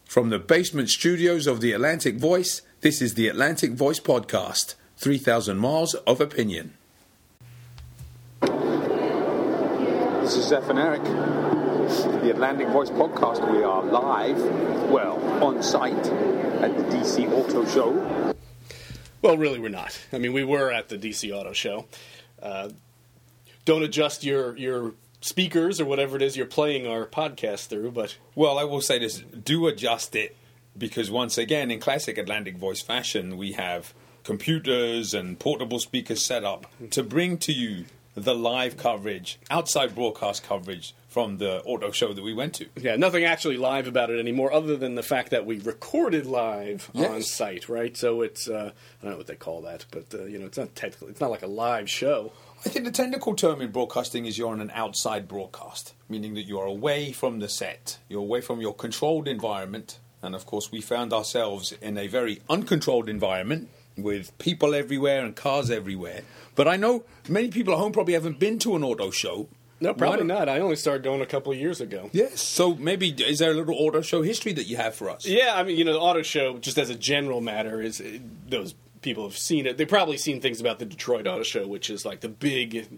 From the basement studios of the Atlantic Voice, this is the Atlantic Voice Podcast, 3,000 Miles of Opinion. This is Zeph and Eric, the Atlantic Voice Podcast. We are live, on site at the DC Auto Show. Well, really, we're not. I mean, we were at the DC Auto Show. Don't adjust your speakers or whatever it is you're playing our podcast through, but... Well, I will say this, do adjust it, because once again, in classic Atlantic Voice fashion, we have computers and portable speakers set up to bring to you the live coverage, outside broadcast coverage from the auto show that we went to. Yeah, nothing actually live about it anymore, other than the fact that we recorded live on site, right? So it's, I don't know what they call that, but, it's not technically, it's not like a live show. I think the technical term in broadcasting is you're on an outside broadcast, meaning that you are away from the set. You're away from your controlled environment. And, of course, we found ourselves in a very uncontrolled environment with people everywhere and cars everywhere. But I know many people at home probably haven't been to an auto show. No, probably not. I only started going a couple of years ago. Yes. So maybe, is there a little auto show history that you have for us? Yeah, I mean, the auto show, just as a general matter, is those people have seen it. They've probably seen things about the Detroit Auto Show, which is like the big.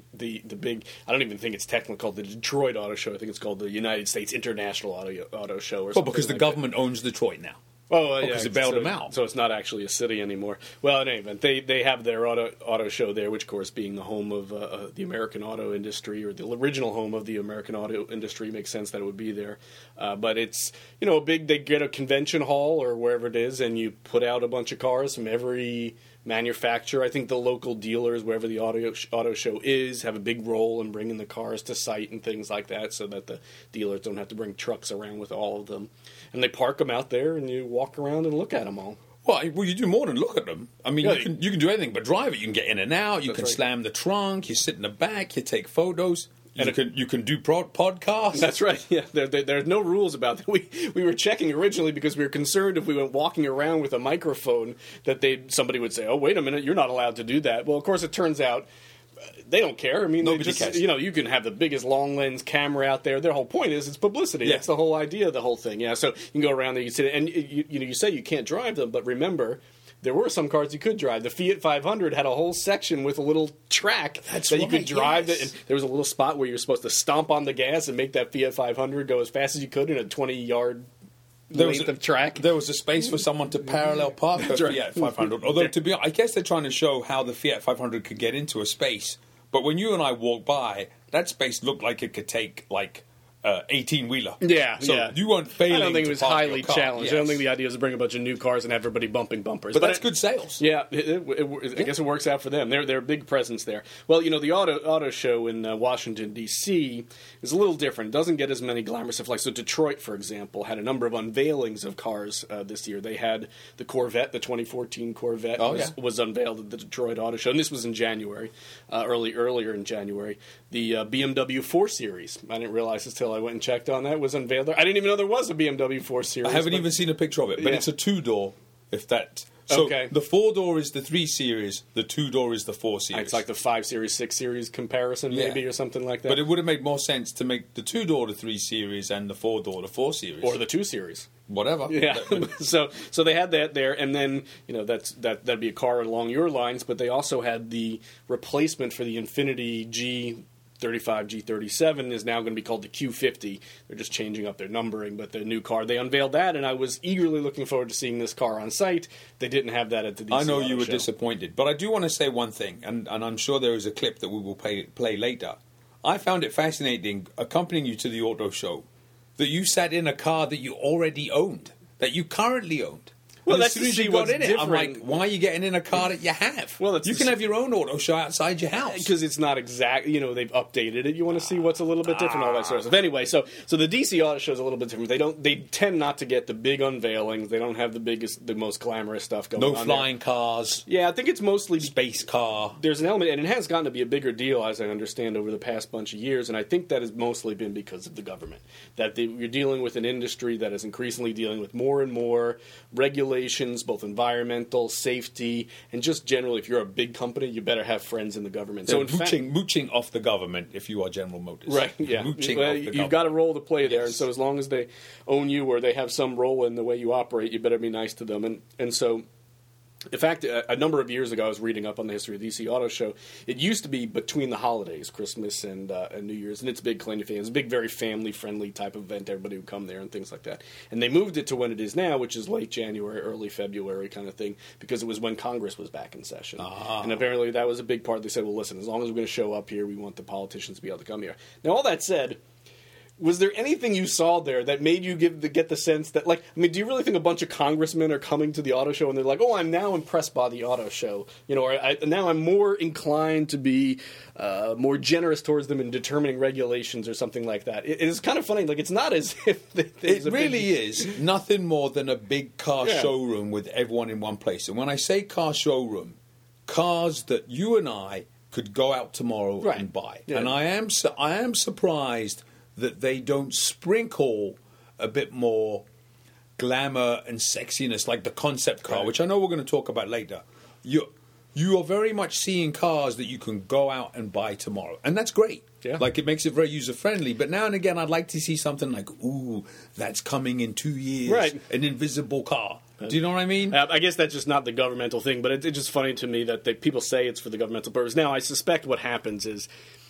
I don't even think it's technically called the Detroit Auto Show. I think it's called the United States International Auto Show. Or because the government owns Detroit now. Because it bailed them out. So it's not actually a city anymore. Well, in any event, they have their auto show there, which, of course, being the home of the American auto industry, or the original home of the American auto industry, makes sense that it would be there. But it's, they get a convention hall or wherever it is, and you put out a bunch of cars from every manufacturer. I think the local dealers, wherever the auto show is, have a big role in bringing the cars to site and things like that, so that the dealers don't have to bring trucks around with all of them. And they park them out there, and you walk around and look at them all. Well, you do more than look at them. I mean, you can do anything but drive it. You can get in and out. You can slam the trunk. You sit in the back. You take photos. You can do podcasts. That's right. Yeah, there's no rules about that. We were checking originally because we were concerned if we went walking around with a microphone that somebody would say, "Oh, wait a minute, you're not allowed to do that." Well, of course, it turns out they don't care. I mean, nobody cares. You can have the biggest long lens camera out there. Their whole point is it's publicity. Yeah. That's the whole idea of the whole thing. Yeah. So you can go around there, you sit, and you say you can't drive them, but remember, there were some cars you could drive. The Fiat 500 had a whole section with a little track you could drive. Yes. And there was a little spot where you're supposed to stomp on the gas and make that Fiat 500 go as fast as you could in a 20-yard length of track. There was a space for someone to parallel park a Fiat 500. Although, I guess they're trying to show how the Fiat 500 could get into a space. But when you and I walked by, that space looked like it could take, 18-wheeler. Yeah, so you weren't failing. I don't think it was highly challenged. Yes. I don't think the idea was to bring a bunch of new cars and have everybody bumping bumpers. But that's good sales. Yeah, I guess it works out for them. They're a big presence there. Well, the auto show in Washington, D.C. is a little different. It doesn't get as many glamorous stuff. So Detroit, for example, had a number of unveilings of cars this year. They had the Corvette, the 2014 Corvette was unveiled at the Detroit Auto Show. And this was in January, earlier in January. The BMW 4 Series, I didn't realize this till I went and checked on that, was unveiled there. I didn't even know there was a BMW 4 Series. I haven't even seen a picture of it, but it's a two-door, if that... So the 4-door is the 3 Series, the 2-door is the 4 Series. It's like the 5 Series, 6 Series comparison, maybe, or something like that. But it would have made more sense to make the 2-door the 3 Series and the 4-door the 4 Series. Or the 2 Series. Whatever. Yeah. So they had that there, and then, that'd be a car along your lines, but they also had the replacement for the Infiniti G35, G37 is now going to be called the Q50. They're just changing up their numbering, but the new car, they unveiled that, and I was eagerly looking forward to seeing this car on site. They didn't have that at the DC I know Auto you were Show. Disappointed, but I do want to say one thing, and I'm sure there is a clip that we will play later. I found it fascinating, accompanying you to the auto show, that you sat in a car that you already owned, that you currently owned. Well, and that's as soon as to you see got what's in it, different. I'm like, why are you getting in a car that you have? Well, you can have your own auto show outside your house. Because it's not exact, they've updated it. You want to see what's a little bit different, all that sort of stuff. Anyway, so the DC Auto Show is a little bit different. They tend not to get the big unveilings. They don't have the most glamorous stuff going on. No flying cars. Yeah, I think it's mostly space car. There's an element, and it has gotten to be a bigger deal, as I understand, over the past bunch of years, and I think that has mostly been because of the government. That you're dealing with an industry that is increasingly dealing with more and more regulations regulations, both environmental, safety, and just generally, if you're a big company, you better have friends in the government. So mooching off the government if you are General Motors. Right, yeah. Mooching Well, off the you've government. got a role to play there, Yes. and so as long as they own you or they have some role in the way you operate, you better be nice to them. And so, in fact, a number of years ago, I was reading up on the history of the DC Auto Show. It used to be between the holidays, Christmas and New Year's, and it's a big claim to fame. It's a big, very family-friendly type of event. Everybody would come there and things like that. And they moved it to when it is now, which is late January, early February kind of thing, because it was when Congress was back in session. And apparently that was a big part. They said, well, listen, as long as we're going to show up here, we want the politicians to be able to come here. Now, all that said, was there anything you saw there that made you get the sense that, like, I mean, do you really think a bunch of congressmen are coming to the auto show and they're like, oh, I'm now impressed by the auto show, or now I'm more inclined to be more generous towards them in determining regulations or something like that? It is kind of funny. Like, it's not as if It really is nothing more than a big car showroom with everyone in one place. And when I say car showroom, cars that you and I could go out tomorrow and buy. Yeah. And I am surprised that they don't sprinkle a bit more glamour and sexiness like the concept car, which I know we're going to talk about later. You are very much seeing cars that you can go out and buy tomorrow. And that's great. Yeah. Like, it makes it very user-friendly. But now and again, I'd like to see something like, ooh, that's coming in 2 years. Right. An invisible car. Do you know what I mean? I guess that's just not the governmental thing, but it's just funny to me that people say it's for the governmental purpose. Now, I suspect what happens is,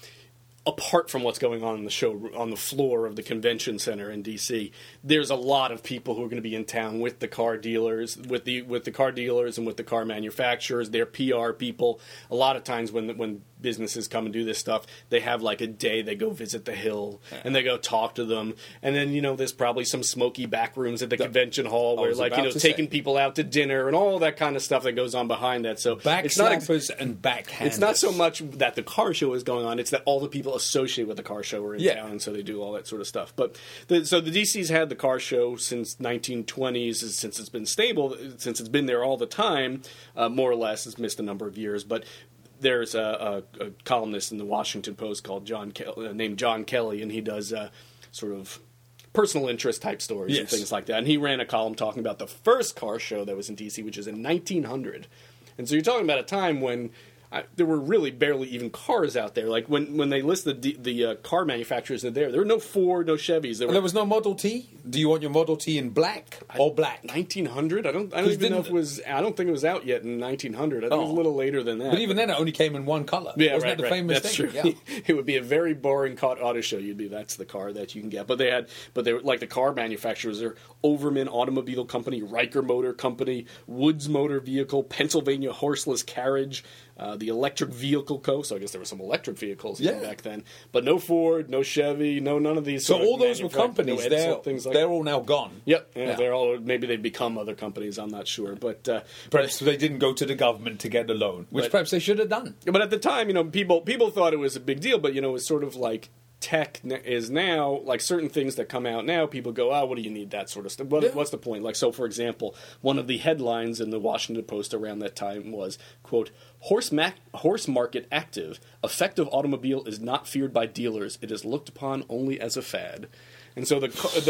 apart from what's going on in the show on the floor of the convention center in DC, there's a lot of people who are going to be in town with the car dealers, with the car dealers and with the car manufacturers, their PR people. A lot of times when businesses come and do this stuff, they have like a day they go visit the Hill and they go talk to them, and then there's probably some smoky back rooms at the convention hall where taking people out to dinner and all that kind of stuff that goes on behind that. So it's not and backhanders. It's not so much that the car show is going on; it's that all the people associated with the car show are in town, and so they do all that sort of stuff. But so the DC's had the car show since 1920s, since it's been stable, since it's been there all the time, more or less. It's missed a number of years, but there's a columnist in the Washington Post called named John Kelly, and he does sort of personal interest type stories and things like that. And he ran a column talking about the first car show that was in DC, which is in 1900. And so you're talking about a time when there were really barely even cars out there. Like when they listed the car manufacturers in there were no Ford, no Chevys. There was no Model T. Do you want your Model T in black or black? 1900. I don't even know if it was. I don't think it was out yet in 1900. I think it was a little later than that. But even then, it only came in one color. Yeah, Wasn't that the famous That's thing? true. Yeah. It would be a very boring auto show. That's the car that you can get. But they were like the car manufacturers. They're Overman Automobile Company, Riker Motor Company, Woods Motor Vehicle, Pennsylvania Horseless Carriage. The Electric Vehicle Co. So I guess there were some electric vehicles back then, but no Ford, no Chevy, none of these. So all those were companies. They're all now gone. Yep, they're all. Maybe they've become other companies. I'm not sure, but perhaps they didn't go to the government to get a loan, which perhaps they should have done. But at the time, people thought it was a big deal. But it was sort of like tech is now, like certain things that come out now, people go, what do you need that sort of stuff? What's the point? Like, so for example, one of the headlines in the Washington Post around that time was, quote, horse market active, effective automobile is not feared by dealers. It is looked upon only as a fad. And so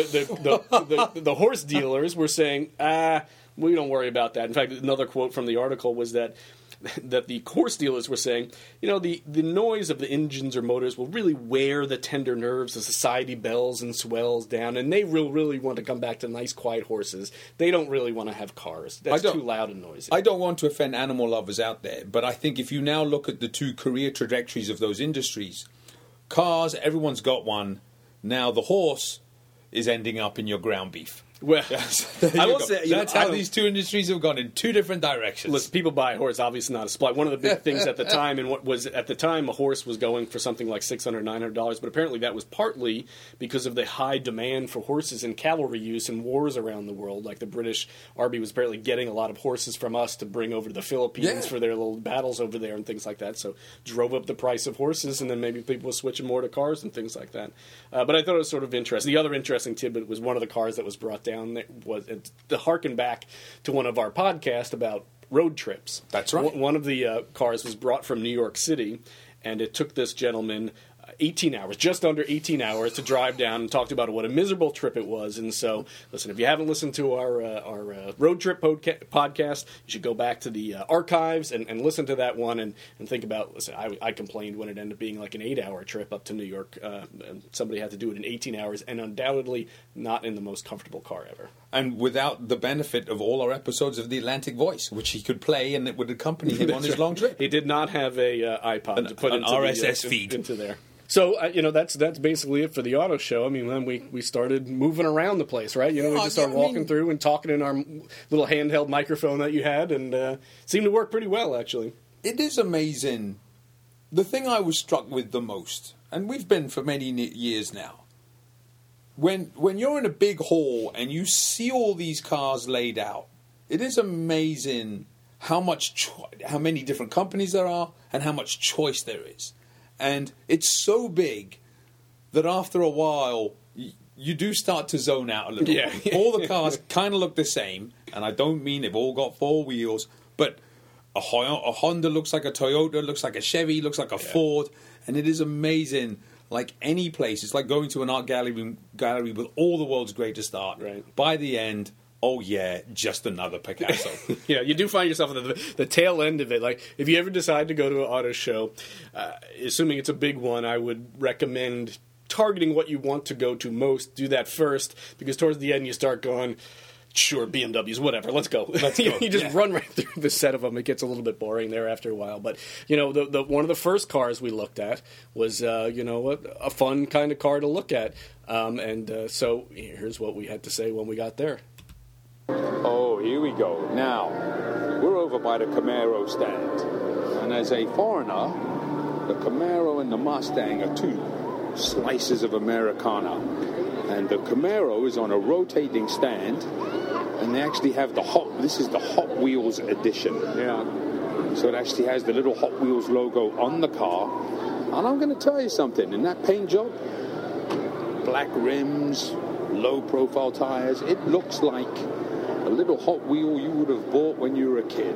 the horse dealers were saying, we don't worry about that. In fact, another quote from the article was that the horse dealers were saying, the noise of the engines or motors will really wear the tender nerves of society bells and swells down, and they really want to come back to nice, quiet horses. They don't really want to have cars. That's too loud and noisy. I don't want to offend animal lovers out there, but I think if you now look at the two career trajectories of those industries, cars, everyone's got one. Now the horse is ending up in your ground beef. Well, I will say that's how these two industries have gone in two different directions. Listen, people buy a horse, obviously not a supply. One of the big things at the time, and what was at the time, a horse was going for something like $600, $900, but apparently that was partly because of the high demand for horses in cavalry use in wars around the world. Like the British Army was apparently getting a lot of horses from us to bring over to the Philippines for their little battles over there and things like that. So drove up the price of horses, and then maybe people were switching more to cars and things like that. But I thought it was sort of interesting. The other interesting tidbit was one of the cars that was brought down there was to harken back to one of our podcasts about road trips. That's right. One of the cars was brought from New York City, and it took this gentleman 18 hours, just under 18 hours to drive down, and talked about what a miserable trip it was. And so, listen, if you haven't listened to our road trip podcast, you should go back to the archives and listen to that one and think about, listen, I complained when it ended up being like an 8-hour trip up to New York, and somebody had to do it in 18 hours, and undoubtedly not in the most comfortable car ever. And without the benefit of all our episodes of The Atlantic Voice, which he could play and it would accompany him on his long trip. He did not have a iPod to put an into RSS feed into there. So, that's basically it for the auto show. I mean, then we started moving around the place, right? We just started walking through and talking in our little handheld microphone that you had, and seemed to work pretty well, actually. It is amazing. The thing I was struck with the most, and we've been for many years now, when you're in a big hall and you see all these cars laid out, it is amazing how many different companies there are and how much choice there is. And it's so big that after a while, you do start to zone out a little bit. All the cars kind of look the same, and I don't mean they've all got 4 wheels, but a Honda looks like a Toyota, looks like a Chevy, looks like a Ford, and it is amazing. Like any place, it's like going to an art gallery with all the world's greatest art. Right. By the end, oh yeah, just another Picasso. Yeah, you do find yourself at the tail end of it. Like, if you ever decide to go to an auto show, assuming it's a big one, I would recommend targeting what you want to go to most. Do that first, because towards the end you start going, sure, BMWs, whatever, let's go. You just run right through the set of them. It gets a little bit boring there after a while. But, the one of the first cars we looked at was, a fun kind of car to look at. So here's what we had to say when we got there. Oh, here we go. Now, we're over by the Camaro stand. And as a foreigner, the Camaro and the Mustang are 2 slices of Americana. And the Camaro is on a rotating stand, and they actually have this is the Hot Wheels edition. Yeah. So it actually has the little Hot Wheels logo on the car. And I'm going to tell you something, in that paint job, black rims, low profile tires, it looks like a little Hot Wheel you would have bought when you were a kid.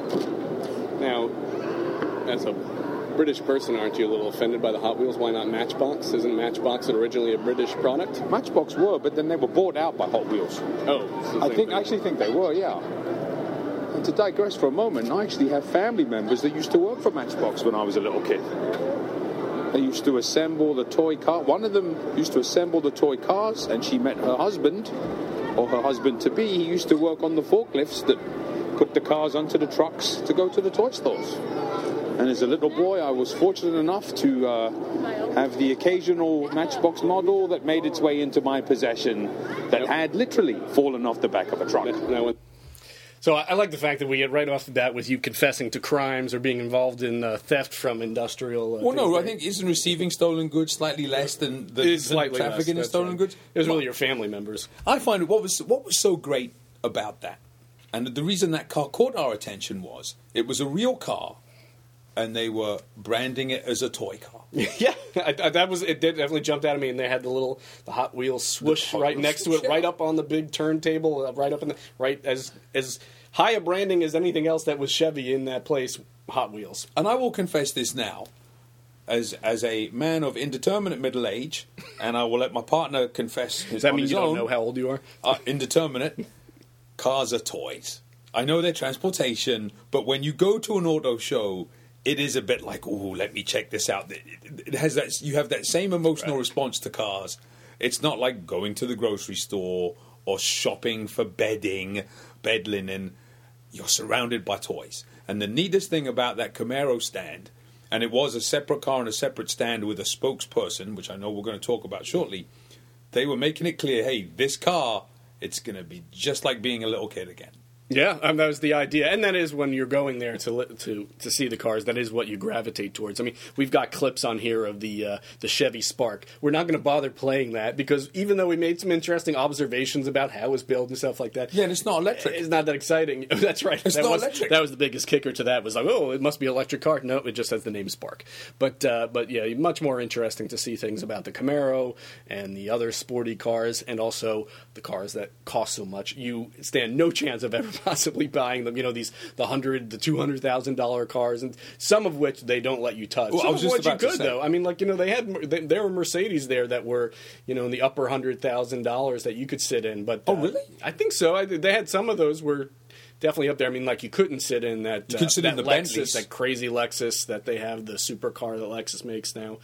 Now, as a British person, aren't you a little offended by the Hot Wheels? Why not Matchbox? Isn't Matchbox originally a British product? Matchbox were, but then they were bought out by Hot Wheels. Oh, I actually think they were, yeah. And to digress for a moment, I actually have family members that used to work for Matchbox when I was a little kid. They used to assemble the toy car. One of them used to assemble the toy cars, and she met her husband, or her husband-to-be. He used to work on the forklifts that put the cars onto the trucks to go to the toy stores. And as a little boy, I was fortunate enough to have the occasional Matchbox model that made its way into my possession that had literally fallen off the back of a truck. So I like the fact that we get right off the bat with you confessing to crimes or being involved in theft from industrial... well, no, I think isn't receiving stolen goods slightly less than trafficking in stolen goods? It was really your family members. I find what was so great about that, and the reason that car caught our attention was it was a real car, and they were branding it as a toy car. Yeah, it definitely jumped out at me, and they had the Hot Wheels swoosh right next to it, right up on the big turntable, right up in the right as high a branding as anything else that was Chevy in that place. Hot Wheels. And I will confess this now, as a man of indeterminate middle age, and I will let my partner confess his. Does that mean you don't know how old you are? Indeterminate. Cars are toys. I know they're transportation, but when you go to an auto show, it is a bit like, ooh, let me check this out. It has that. You have that same emotional response to cars. It's not like going to the grocery store or shopping for bedding, bed linen. You're surrounded by toys. And the neatest thing about that Camaro stand, and it was a separate car and a separate stand with a spokesperson, which I know we're going to talk about shortly, they were making it clear, hey, this car, it's going to be just like being a little kid again. Yeah, that was the idea, and that is when you're going there to see the cars. That is what you gravitate towards. I mean, we've got clips on here of the Chevy Spark. We're not going to bother playing that because even though we made some interesting observations about how it was built and stuff like that, yeah, and it's not electric. It's not that exciting. That's right. It's not electric. That was the biggest kicker to that. Was like, oh, it must be an electric car. No, it just has the name Spark. But yeah, much more interesting to see things about the Camaro and the other sporty cars, and also the cars that cost so much. You stand no chance of ever possibly buying them. You know, the $100,000 to $200,000 cars, and some of which they don't let you touch. Well, some I was of just which you about to could say. though. I mean, like, you know, there were Mercedes there that were, you know, in the upper $100,000 that you could sit in. But really? I think so. They had some of those were definitely up there. I mean, like, you couldn't sit in that. You could sit in that the Lexus, Bentleys. that crazy Lexus that they have, the supercar that Lexus makes now.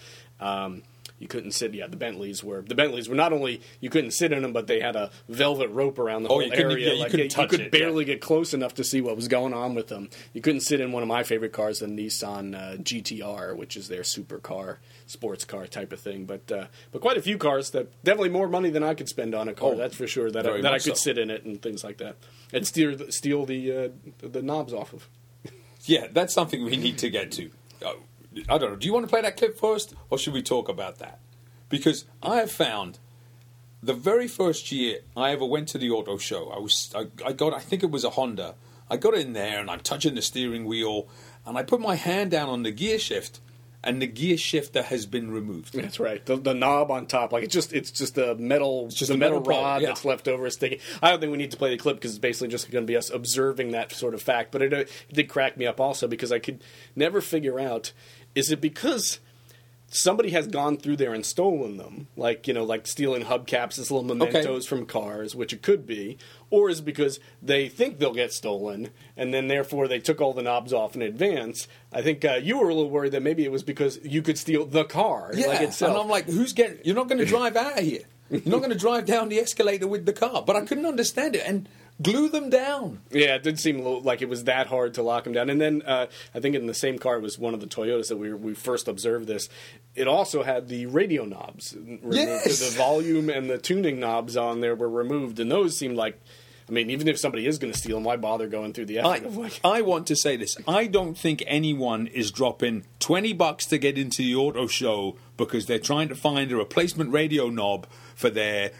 You couldn't sit. Yeah, the Bentleys were not only you couldn't sit in them, but they had a velvet rope around the whole you couldn't- area. yeah, you like, couldn't you touch could it, barely get close enough to see what was going on with them. You couldn't sit in one of my favorite cars, the Nissan GTR, which is their supercar, sports car type of thing. But quite a few cars that definitely more money than I could spend on a car. Oh, that's for sure. That very I much could so. sit in it and things like that, and steal the knobs off of. Yeah, that's something we need to get to. I don't know. Do you want to play that clip first, or should we talk about that? Because I have found the very first year I ever went to the auto show, I think it was a Honda. I got in there and I'm touching the steering wheel, and I put my hand down on the gear shift, and the gear shifter has been removed. That's right. The knob on top, like it's just a metal, just the a metal metal pole, rod yeah. that's left over is sticking. I don't think we need to play the clip because it's basically just going to be us observing that sort of fact. But it did crack me up also because I could never figure out, is it because somebody has gone through there and stolen them, like, you know, like stealing hubcaps as little mementos from cars, which it could be, or is it because they think they'll get stolen and then therefore they took all the knobs off in advance? I think you were a little worried that maybe it was because you could steal the car, Yeah, like itself. and I'm like, you're not going to drive out of here. You're not going to drive down the escalator with the car. But I couldn't understand it, and glue them down. Yeah, it did seem a little like it was that hard to lock them down. And then I think in the same car, it was one of the Toyotas that we first observed this. It also had the radio knobs removed. Yes! The volume and the tuning knobs on there were removed, and those seemed like, I mean, even if somebody is going to steal them, why bother going through the effort of like... I want to say this. I don't think anyone is dropping $20 to get into the auto show because they're trying to find a replacement radio knob for their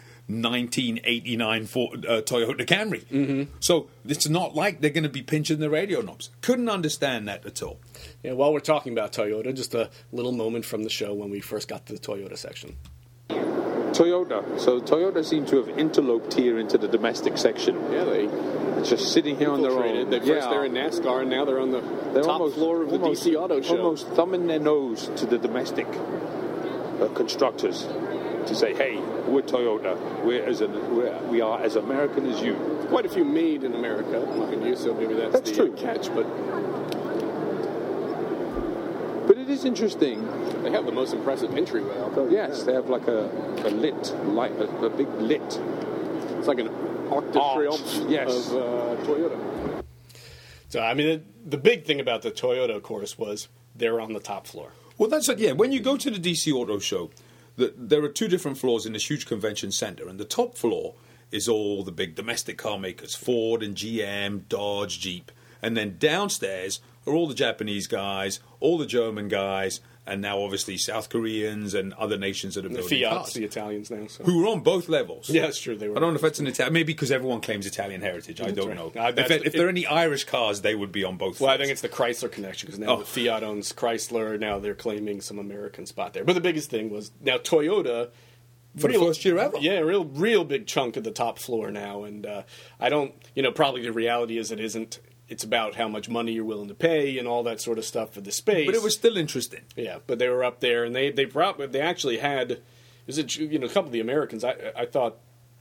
1989 Toyota Camry. Mm-hmm. So it's not like they're going to be pinching the radio knobs. Couldn't understand that at all. Yeah, while we're talking about Toyota, just a little moment from the show when we first got to the Toyota section. Toyota. So Toyota seem to have interloped here into the domestic section. Yeah, they It's just sitting here on their own. infiltrated. First they're in NASCAR, and now they're on the top floor of the DC Auto Show. Almost thumbing their nose to the domestic constructors to say, "Hey, we're Toyota. We are as American as you." Quite a few made in America, mind you, so maybe that's the true. catch. But it is interesting. they have the most impressive entryway. I'll tell you Yes, that. they have like a lit light, a big lit. It's like an Arc de Arch, Triomphe yes. of Toyota. So, I mean, the big thing about the Toyota, of course, was they're on the top floor. Well, that's it. Yeah, when you go to the DC Auto Show, there are two different floors in this huge convention center, and the top floor is all the big domestic car makers, Ford and GM, Dodge, Jeep, and then downstairs are all the Japanese guys, all the German guys, and now obviously South Koreans and other nations that are The building Fiat's cars, the Italians now. So. who are on both levels. Yeah, that's true. They were. I don't know if that's an Italian, maybe because everyone claims Italian heritage. I don't right. know. That's- If there are any Irish cars, they would be on both. Well, I floors. think it's the Chrysler connection because now Oh. the Fiat owns Chrysler. Now they're claiming some American spot there. But the biggest thing was now Toyota. for the first year ever. Yeah, real big chunk of the top floor now. And I don't, probably the reality is it isn't. It's about how much money you're willing to pay and all that sort of stuff for the space. But it was still interesting. Yeah, but they were up there, and they actually had. Is it a couple of the Americans? I thought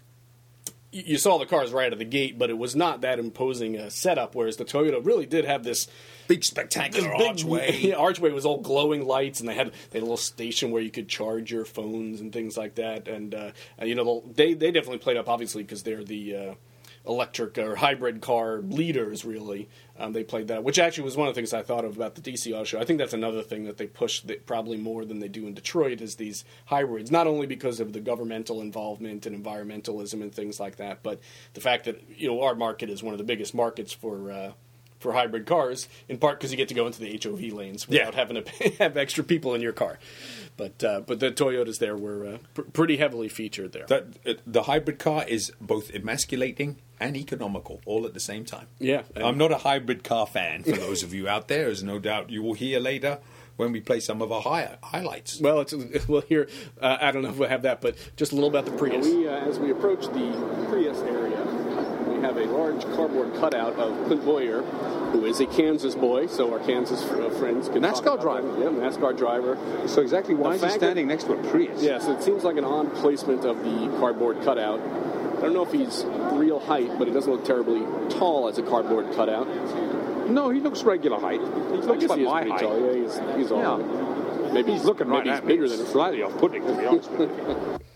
you saw the cars right out of the gate, but it was not that imposing a setup. Whereas the Toyota really did have this Big spectacular big archway. Yeah, archway was all glowing lights, and they had a little station where you could charge your phones and things like that. And they definitely played up, obviously, because they're the electric or hybrid car leaders. Really, they played that, which actually was one of the things I thought of about the DC Auto Show. I think that's another thing that they push probably more than they do in Detroit is these hybrids. Not only because of the governmental involvement and environmentalism and things like that, but the fact that our market is one of the biggest markets for hybrid cars, in part because you get to go into the HOV lanes without having to have extra people in your car. But the Toyotas there were pretty heavily featured there. The hybrid car is both emasculating and economical all at the same time. Yeah. I'm not a hybrid car fan, for those of you out there, as no doubt you will hear later when we play some of our highlights. Well, here, I don't know if we'll have that, but just a little about the Prius. As we approach the Prius area, we have a large cardboard cutout of Clint Boyer, who is a Kansas boy, so our Kansas friends can NASCAR talk about driver. that. Yeah, NASCAR driver. So exactly why is he standing next to a Prius? Yes, it seems like an odd placement of the cardboard cutout. I don't know if he's real height, but he doesn't look terribly tall as a cardboard cutout. No, he looks regular height. He I looks guess like he is my pretty height. tall. Yeah, he's all right. Maybe He's looking right maybe at he's me. bigger than It's slightly off-putting, to be honest with you.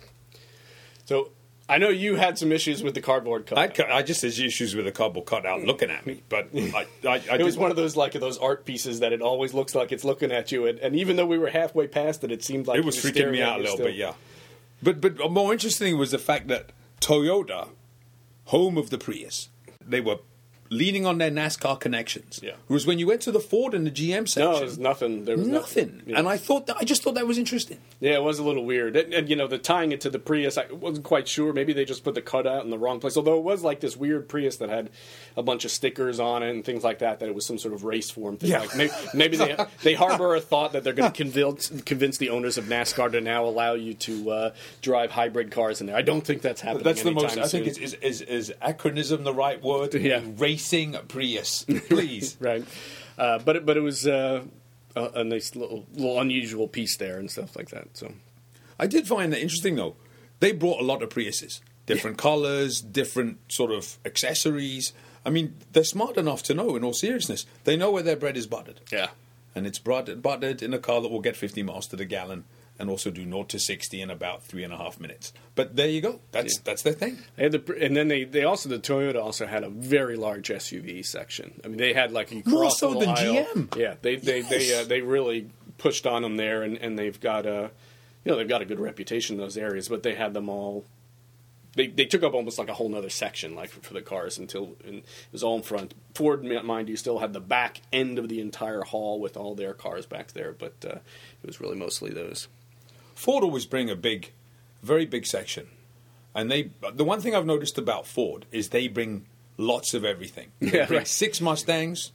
So I know you had some issues with the cardboard cutout. I just had issues with the cardboard cutout looking at me, but It was one of those those art pieces that it always looks like it's looking at you, and even though we were halfway past it, it seemed like it was freaking staring me at out a you little still. bit, yeah. But more interesting was the fact that Toyota, home of the Prius, they were leaning on their NASCAR connections. Yeah. Whereas when you went to the Ford and the GM section, No, it was nothing. There was nothing. Yeah. And I just thought that was interesting. Yeah, it was a little weird. And the tying it to the Prius, I wasn't quite sure. Maybe they just put the cutout in the wrong place. Although it was like this weird Prius that had a bunch of stickers on it and things like that, that it was some sort of race form thing. Yeah. Like maybe they harbor a thought that they're going to convince the owners of NASCAR to now allow you to drive hybrid cars in there. I don't think that's happening. That's the most. anytime I think soon. is acronym the right word? Yeah. Racing Prius, please. Right. But it was a nice little unusual piece there and stuff like that. So I did find that interesting, though. They brought a lot of Priuses, different colors, different sort of accessories. I mean, they're smart enough to know, in all seriousness, they know where their bread is buttered. yeah. And it's buttered in a car that will get 50 miles to the gallon and also do 0 to 60 in about 3.5 minutes. But there you go. That's their thing. They had and then the Toyota also had a very large SUV section. I mean, they had like More cross so the than aisle. GM. Yeah, they really pushed on them there, and they've got they've got a good reputation in those areas. But they had them all. They took up almost like a whole other section, like for the cars, and it was all in front. Ford, mind you, still had the back end of the entire hall with all their cars back there, but it was really mostly those. Ford always bring a very big section. And the one thing I've noticed about Ford is they bring lots of everything. They Yeah, bring right. 6 Mustangs,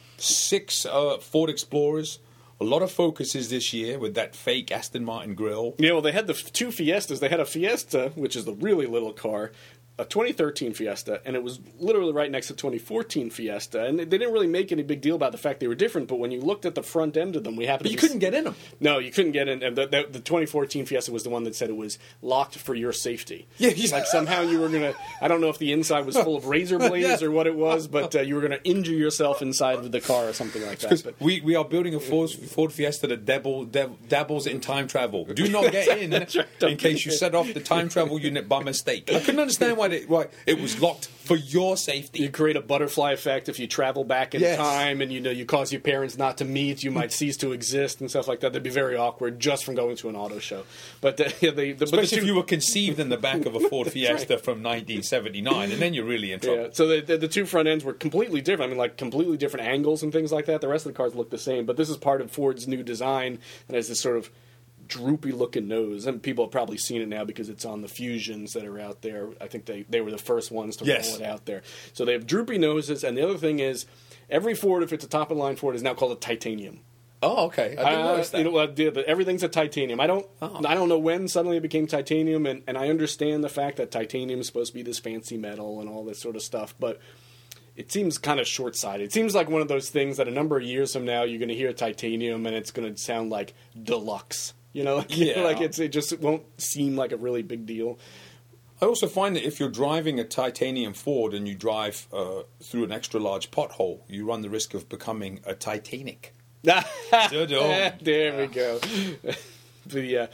6 Ford Explorers, a lot of Focuses this year with that fake Aston Martin grille. Yeah, well, they had the two Fiestas. They had a Fiesta, which is the really little car, a 2013 Fiesta, and it was literally right next to 2014 Fiesta. And they didn't really make any big deal about the fact they were different, but when you looked at the front end of them, we happened But to you be- couldn't get in them. No, you couldn't get in. And the 2014 Fiesta was the one that said it was locked for your safety. Yeah, Like somehow you were going to, I don't know if the inside was full of razor blades Yeah. or what it was, but you were going to injure yourself inside of the car or something like that. Because But we are building a Ford Fiesta that dabbles in time travel. Do not get in case you set off the time travel unit by mistake. I couldn't understand why it was locked for your safety. you create a butterfly effect if you travel back in Yes. time, and you cause your parents not to meet. You might cease to exist and stuff like that. That'd be very awkward just from going to an auto show. But Especially if you were conceived in the back of a Ford Fiesta from 1979, and then you're really in trouble. Yeah, so the two front ends were completely different. I mean, like completely different angles and things like that. The rest of the cars look the same, but this is part of Ford's new design that has this sort of droopy-looking nose. And people have probably seen it now because it's on the Fusions that are out there. I think they were the first ones to Yes. roll it out there. So they have droopy noses, and the other thing is, every Ford, if it's a top-of-the-line Ford, is now called a titanium. Oh, okay. I didn't notice that. Everything's a titanium. I don't know when suddenly it became titanium, and I understand the fact that titanium is supposed to be this fancy metal and all this sort of stuff, but it seems kind of short-sighted. It seems like one of those things that a number of years from now you're going to hear titanium and it's going to sound like deluxe. Yeah. It just won't seem like a really big deal. I also find that if you're driving a titanium Ford and you drive through an extra large pothole, you run the risk of becoming a Titanic. There we go. We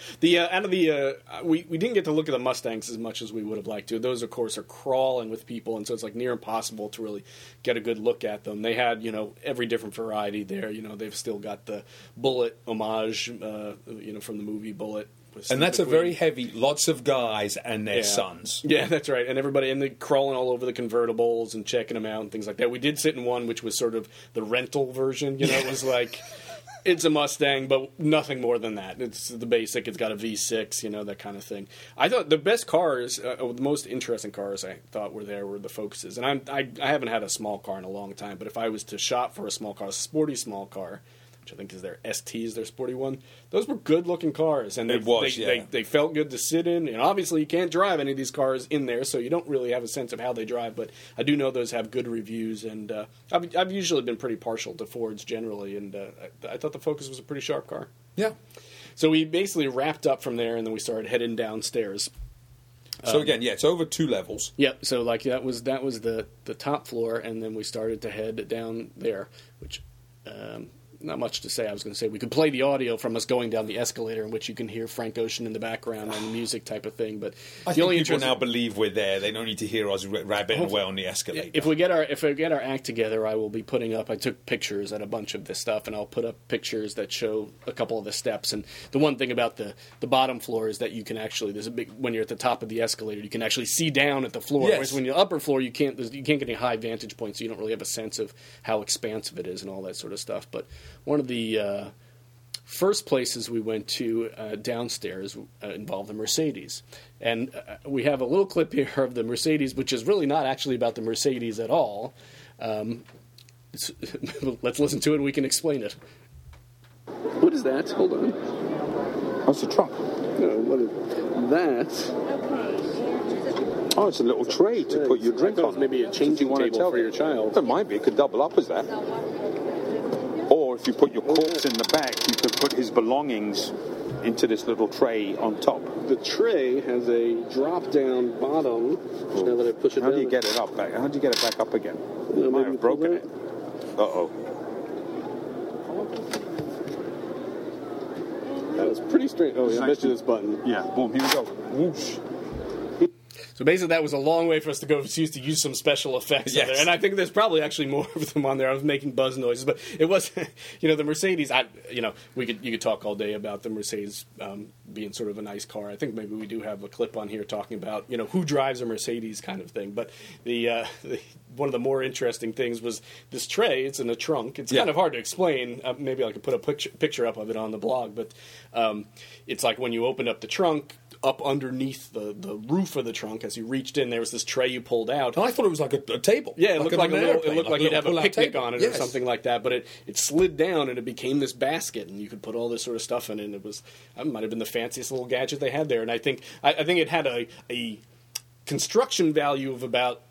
didn't get to look at the Mustangs as much as we would have liked to. Those, of course, are crawling with people, and so it's like near impossible to really get a good look at them. They had, every different variety there. They've still got the Bullet homage, from the movie Bullet. And that's a very heavy, lots of guys and their sons. Yeah, that's right. And everybody, and they're crawling all over the convertibles and checking them out and things like that. We did sit in one which was sort of the rental version. It was like, it's a Mustang, but nothing more than that. It's the basic. It's got a V6, that kind of thing. I thought the best cars, the most interesting cars I thought were the Focuses. And I haven't had a small car in a long time, but if I was to shop for a small car, a sporty small car, which I think is their ST, is their sporty one. Those were good-looking cars, and they felt good to sit in. And obviously, you can't drive any of these cars in there, so you don't really have a sense of how they drive. But I do know those have good reviews, and I've usually been pretty partial to Fords generally, and I thought the Focus was a pretty sharp car. Yeah. So we basically wrapped up from there, and then we started heading downstairs. So again, it's over 2 levels. Yep. So like that was the top floor, and then we started to head down there, which not much to say. I was going to say we could play the audio from us going down the escalator, in which you can hear Frank Ocean in the background and music type of thing. But I think people now believe we're there. They don't need to hear us rabbiting away on the escalator. If we get our act together, I will be putting up. I took pictures at a bunch of this stuff, and I'll put up pictures that show a couple of the steps. And the one thing about the bottom floor is that you can actually when you're at the top of the escalator, you can actually see down at the floor. Yes. Whereas when you're upper floor, you can't get any high vantage points, so you don't really have a sense of how expansive it is and all that sort of stuff. But one of the first places we went to downstairs involved the Mercedes. And we have a little clip here of the Mercedes, which is really not actually about the Mercedes at all. Let's listen to it and we can explain it. What is that? Hold on. That's a truck. No, what is that? Oh, it's a little tray to put your drink on. Maybe a changing table for your child. It might be. It could double up as that. Or if you put your corpse in the back, you could put his belongings into this little tray on top. The tray has a drop-down bottom. Now that I push it down. How do you get it up back? How do you get it back up again? You might have broken it. Uh-oh. That was pretty strange. Oh, yeah, I bet you this button. Yeah, boom, here we go. Whoosh. So basically, that was a long way for us to go to use some special effects on there. And I think there's probably actually more of them on there. I was making buzz noises, but it was, the Mercedes. You could talk all day about the Mercedes being sort of a nice car. I think maybe we do have a clip on here talking about who drives a Mercedes kind of thing. But the one of the more interesting things was this tray. It's in a trunk. It's kind of hard to explain. Maybe I could put a picture up of it on the blog. But it's like when you open up the trunk. Up underneath the roof of the trunk, as you reached in, there was this tray you pulled out. Oh, I thought it was like a table. Yeah, it looked like you'd have a picnic on it or something like that. But it slid down and it became this basket, and you could put all this sort of stuff in it. And it might have been the fanciest little gadget they had there. And I think it had a construction value of about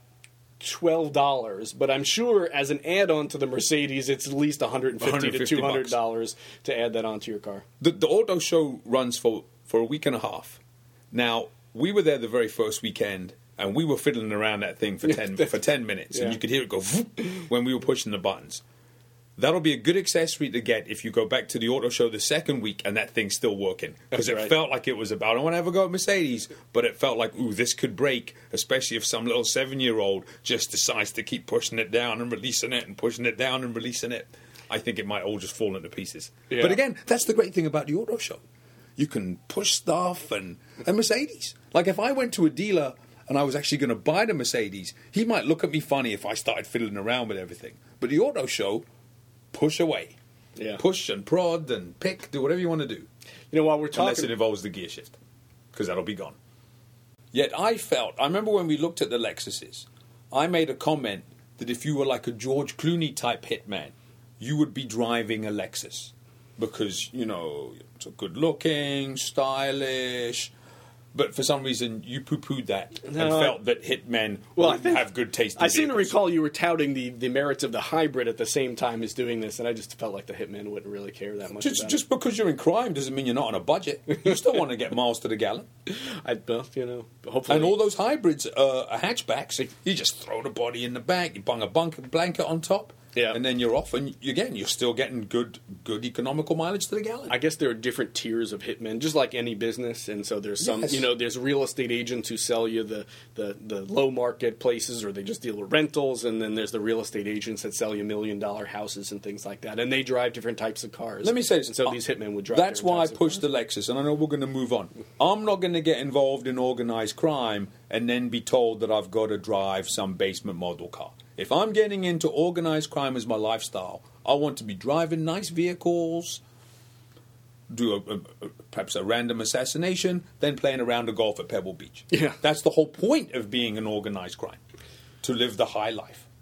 $12, but I'm sure as an add-on to the Mercedes, it's at least $150 to $200 to add that onto your car. The auto show runs for a week and a half. Now, we were there the very first weekend, and we were fiddling around that thing for 10 minutes, and you could hear it go when we were pushing the buttons. That'll be a good accessory to get if you go back to the auto show the second week and that thing's still working. Because it felt like it was about, I don't want to ever go at Mercedes, but it felt like, ooh, this could break, especially if some little 7-year-old just decides to keep pushing it down and releasing it and pushing it down and releasing it. I think it might all just fall into pieces. Yeah. But again, that's the great thing about the auto show. You can push stuff and Mercedes. Like if I went to a dealer and I was actually going to buy the Mercedes, he might look at me funny if I started fiddling around with everything. But the auto show, push away. Yeah. Push and prod and pick, do whatever you want to do. While we're talking... Unless it involves the gear shift, because that'll be gone. Yet I remember when we looked at the Lexuses, I made a comment that if you were like a George Clooney type hitman, you would be driving a Lexus. Because, it's a good-looking, stylish, but for some reason you poo-pooed that and felt that hitmen have good taste in I seem to recall you were touting the merits of the hybrid at the same time as doing this, and I just felt like the hitman wouldn't really care that much about just because you're in crime doesn't mean you're not on a budget. You still want to get miles to the gallon. Hopefully. And all those hybrids are hatchbacks. You just throw the body in the back, you bung a blanket on top. Yeah. And then you're off, and again, you're still getting good economical mileage to the gallon. I guess there are different tiers of hitmen, just like any business, and so there's some, there's real estate agents who sell you the low market places, or they just deal with rentals, and then there's the real estate agents that sell you $1 million houses and things like that, and they drive different types of cars. Let me say this. And so these hitmen would drive. That's why I pushed the Lexus, and I know we're going to move on. I'm not going to get involved in organized crime and then be told that I've got to drive some basement model car. If I'm getting into organized crime as my lifestyle, I want to be driving nice vehicles, do perhaps a random assassination, then playing around a golf at Pebble Beach. Yeah. That's the whole point of being an organized crime, to live the high life.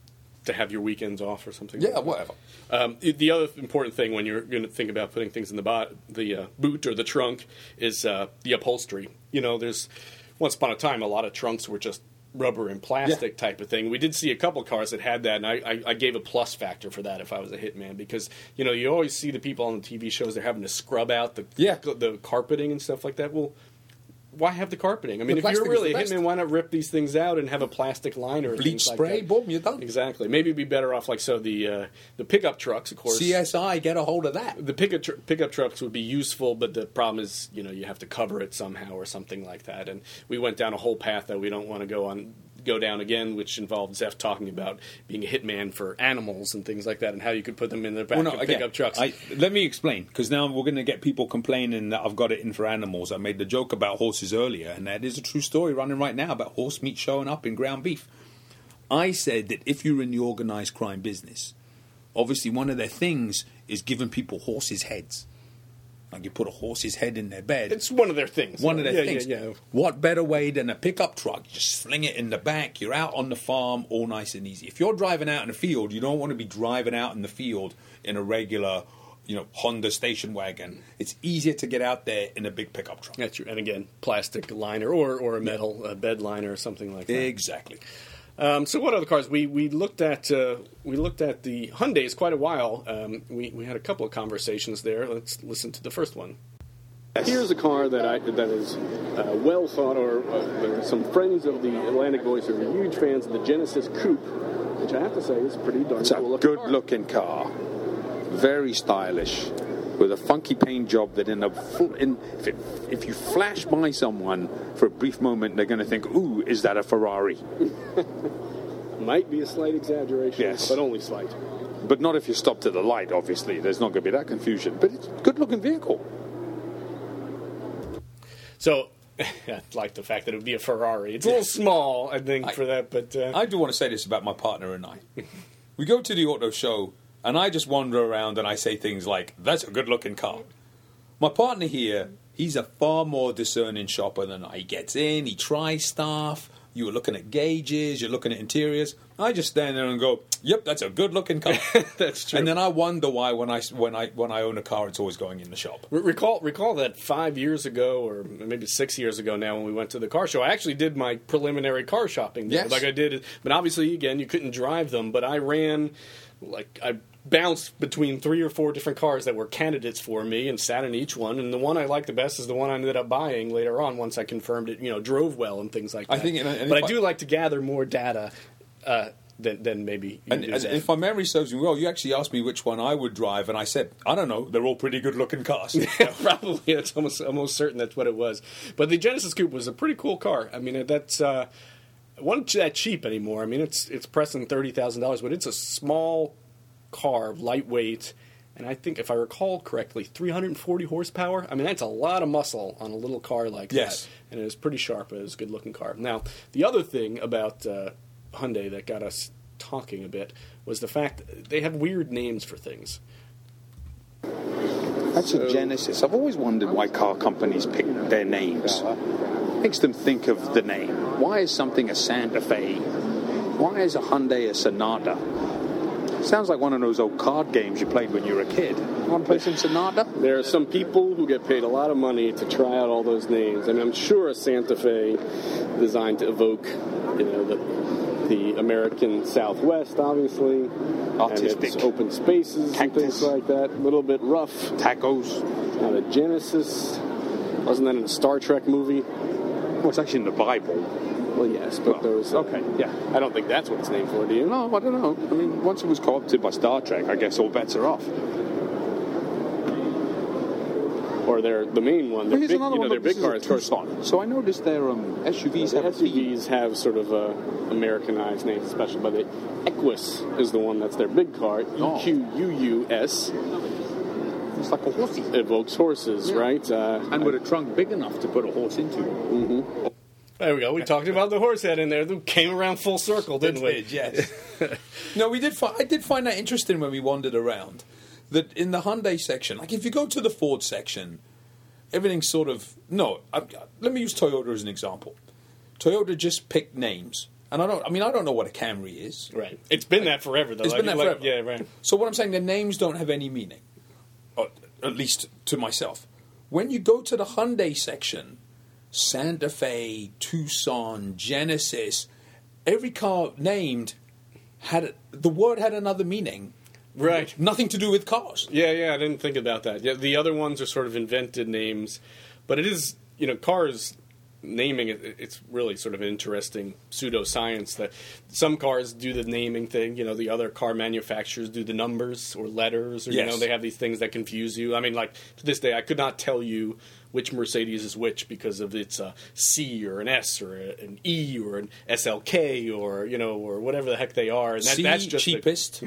to have your weekends off or something. Yeah, like whatever. The other important thing when you're going to think about putting things in the boot or the trunk is the upholstery. There's once upon a time a lot of trunks were just rubber and plastic type of thing. We did see a couple of cars that had that, and I gave a plus factor for that if I was a hitman, because you always see the people on the TV shows, they're having to scrub out the carpeting and stuff like that. Well, why have the carpeting? I mean, if you're really a hitman, why not rip these things out and have a plastic liner? Bleach spray, like boom, you're done. Exactly. Maybe it'd be better off the pickup trucks, of course. CSI, get a hold of that. The pickup trucks would be useful, but the problem is, you have to cover it somehow or something like that. And we went down a whole path that we don't want to go down again, which involved Zeph talking about being a hitman for animals and things like that, and how you could put them in the back of pickup trucks. Let me explain, because now we're going to get people complaining that I've got it in for animals. I made the joke about horses earlier, and that is a true story running right now about horse meat showing up in ground beef. I said that if you're in the organised crime business, obviously one of their things is giving people horses' heads. Like you put a horse's head in their bed. It's one of their things. One of their things. Yeah. What better way than a pickup truck? You just sling it in the back. You're out on the farm, all nice and easy. If you're driving out in the field, you don't want to be driving out in the field in a regular, Honda station wagon. It's easier to get out there in a big pickup truck. That's true. And again, plastic liner or a metal bed liner or something like that. Exactly. So what other cars? We looked at the Hyundais quite a while. We had a couple of conversations there. Let's listen to the first one. Here's a car that is well thought, or there are some friends of the Atlantic Voice who are huge fans of the Genesis Coupe, which I have to say is pretty darn It's a cool good-looking car. Very stylish, with a funky paint job that if you flash by someone for a brief moment, they're going to think, ooh, is that a Ferrari? Might be a slight exaggeration, yes, but only slight. But not if you stop at the light, obviously. There's not going to be that confusion. But it's a good-looking vehicle. So, I like the fact that it would be a Ferrari. It's a little small, I think, for that. But I do want to say this about my partner and I. We go to the auto show, and I just wander around and I say things like, that's a good-looking car. My partner here, he's a far more discerning shopper than I. He gets in, he tries stuff. You were looking at gauges, you're looking at interiors. I just stand there and go, yep, that's a good-looking car. That's true. And then I wonder why when I own a car, it's always going in the shop. Recall that 5 years ago, or maybe 6 years ago now, when we went to the car show, I actually did my preliminary car shopping there. Yes. Like I did, but obviously, again, you couldn't drive them. But I bounced between 3 or 4 different cars that were candidates for me and sat in each one. And the one I liked the best is the one I ended up buying later on once I confirmed it, drove well and things like that. But I do like to gather more data than maybe you do. And if my memory serves me well, you actually asked me which one I would drive, and I said, I don't know, they're all pretty good-looking cars. Yeah, probably. It's almost certain that's what it was. But the Genesis Coupe was a pretty cool car. I mean, that's... it wasn't that cheap anymore. I mean, it's pressing $30,000, but it's a small car, lightweight, and I think, if I recall correctly, 340 horsepower. I mean, that's a lot of muscle on a little car like that. And it was pretty sharp. It was a good-looking car. Now, the other thing about Hyundai that got us talking a bit was the fact that they have weird names for things. That's a Genesis. I've always wondered why car companies pick their names. Makes them think of the name. Why is something a Santa Fe? Why is a Hyundai a Sonata? Sounds like one of those old card games you played when you were a kid. Want to play some Sonata? There are some people who get paid a lot of money to try out all those names. I mean, I'm sure a Santa Fe designed to evoke, the American Southwest, obviously. Artistic. And its open spaces and things like that. A little bit rough. Tacos. Now, the Genesis, wasn't that in a Star Trek movie? Well, it's actually in the Bible. Well, yes, but those... Okay, yeah. I don't think that's what it's named for, do you? No, I don't know. I mean, once it was co-opted by Star Trek, I guess all bets are off. Or they're the main one. They're Here's big, another one. they're big cars. Tucson. So I noticed their SUVs The have a theme. SUVs have sort of Americanized names, especially, but the Equus is the one that's their big car. EQUUS. It's like a horsey. Evokes horses, right? And with a trunk big enough to put a horse into. Mm-hmm. There we go. We talked about the horse head in there. That came around full circle, didn't we? Yes. No, we did. I did find that interesting when we wandered around. That in the Hyundai section, like if you go to the Ford section, everything's sort of... No, let me use Toyota as an example. Toyota just picked names And I don't know what a Camry is. Right. It's been that forever, though. It's been that forever. Yeah, right. So what I'm saying, the names don't have any meaning, at least to myself. When you go to the Hyundai section, Santa Fe, Tucson, Genesis, every car named the word had another meaning. Right. Nothing to do with cars. Yeah, I didn't think about that. Yeah, the other ones are sort of invented names, but it is, cars naming it's really sort of an interesting pseudoscience that some cars do the naming thing. The other car manufacturers do the numbers or letters, or yes. They have these things that confuse you. I mean, like to this day, I could not tell you which Mercedes is which because of its C or an S or an E or an SLK or whatever the heck they are. And that's just cheapest.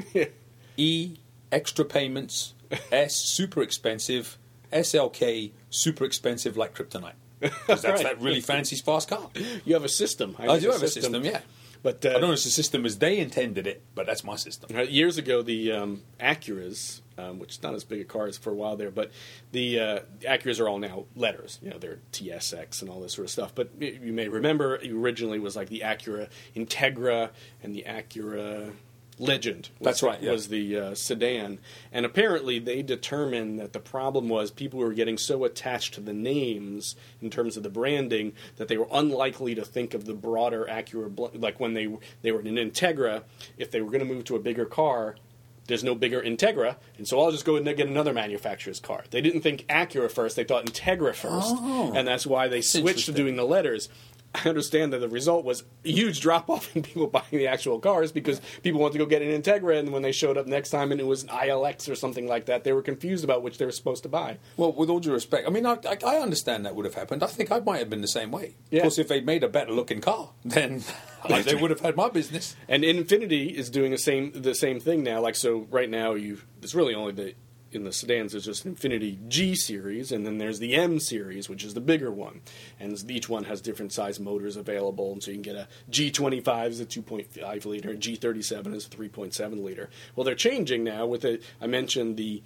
E, extra payments. S, super expensive. SLK, super expensive like kryptonite. Because that's that really fancy, fast car. You have a system. I do have a system, yeah. But I don't know if it's a system as they intended it, but that's my system. Years ago, the Acuras, which is not as big a car as for a while there, but the Acuras are all now letters. They're TSX and all this sort of stuff. But you may remember, it originally was like the Acura Integra and the Acura Legend. That's right. Yeah. Was the sedan, and apparently they determined that the problem was people were getting so attached to the names in terms of the branding that they were unlikely to think of the broader Acura. Like when they were in an Integra, if they were going to move to a bigger car, there's no bigger Integra, and so I'll just go and get another manufacturer's car. They didn't think Acura first; they thought Integra first, and that's why they switched to doing the letters. I understand that the result was a huge drop-off in people buying the actual cars because people wanted to go get an Integra, and when they showed up next time and it was an ILX or something like that, they were confused about which they were supposed to buy. Well, with all due respect, I mean, I understand that would have happened. I think I might have been the same way. Yeah. Of course, if they'd made a better-looking car, then they would have had my business. And Infiniti is doing the same thing now. Like, so right now, it's really only in the sedans, there's just Infiniti G series, and then there's the M series, which is the bigger one. And each one has different size motors available, and so you can get a G25 is a 2.5 liter, G37 is a 3.7 liter. Well, they're changing now with I mentioned the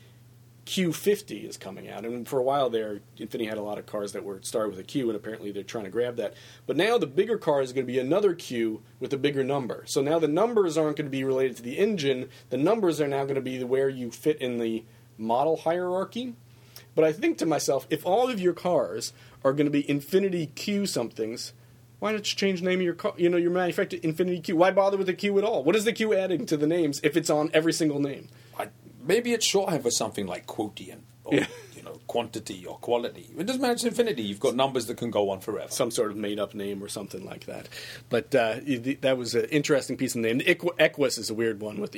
Q50 is coming out, and for a while there, Infiniti had a lot of cars that were started with a Q, and apparently they're trying to grab that. But now the bigger car is going to be another Q with a bigger number. So now the numbers aren't going to be related to the engine. The numbers are now going to be where you fit in the model hierarchy. But I think to myself, if all of your cars are going to be Infiniti Q somethings, why not just change the name of your car? Your manufacturer Infiniti Q. Why bother with the Q at all? What is the Q adding to the names if it's on every single name? Maybe it's shorthand for something like quotient or quantity or quality. It doesn't matter. It's Infiniti. You've got numbers that can go on forever. Some sort of made-up name or something like that. But that was an interesting piece of name. The Equus is a weird one with the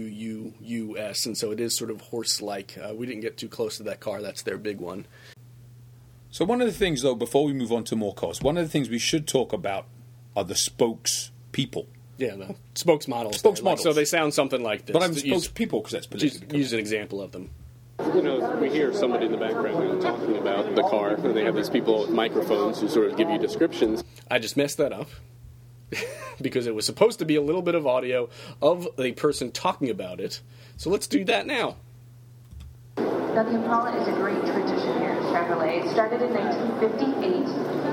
EQUUS, and so it is sort of horse-like. We didn't get too close to that car. That's their big one. So one of the things, though, before we move on to more cars, one of the things we should talk about are the spokespeople. Yeah, the spokesmodels. So they sound something like this. But I'm spokespeople because that's politically use an example of them. We hear somebody in the background talking about the car, and they have these people with microphones who sort of give you descriptions. I just messed that up because it was supposed to be a little bit of audio of the person talking about it. So let's do that now. Now, the Impala is a great tradition here at Chevrolet. It started in 1958.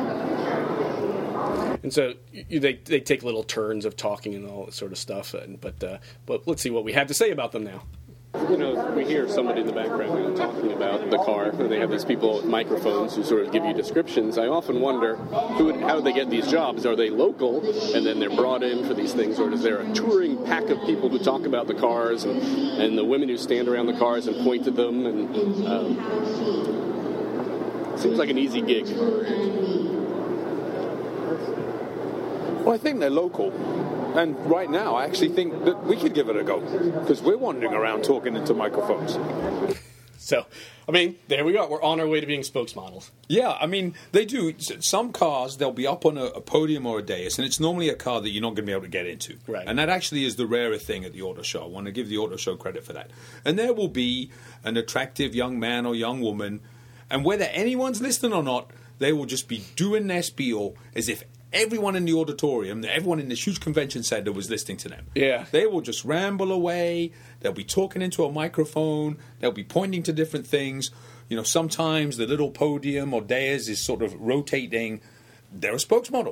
And so they take little turns of talking and all that sort of stuff. But let's see what we have to say about them now. We hear somebody in the background talking about the car, and they have these people with microphones who sort of give you descriptions. I often wonder, how do they get these jobs? Are they local, and then they're brought in for these things, or is there a touring pack of people who talk about the cars, and the women who stand around the cars and point to them? And seems like an easy gig. Well, I think they're local. And right now, I actually think that we could give it a go. Because we're wandering around talking into microphones. So, I mean, there we go. We're on our way to being spokesmodels. Yeah, I mean, they do. Some cars, they'll be up on a podium or a dais, and it's normally a car that you're not going to be able to get into. Right. And that actually is the rarer thing at the auto show. I want to give the auto show credit for that. And there will be an attractive young man or young woman, and whether anyone's listening or not, they will just be doing their spiel as if everyone in the auditorium, everyone in this huge convention center was listening to them. Yeah. They will just ramble away. They'll be talking into a microphone. They'll be pointing to different things. Sometimes the little podium or dais is sort of rotating. They're a spokesmodel.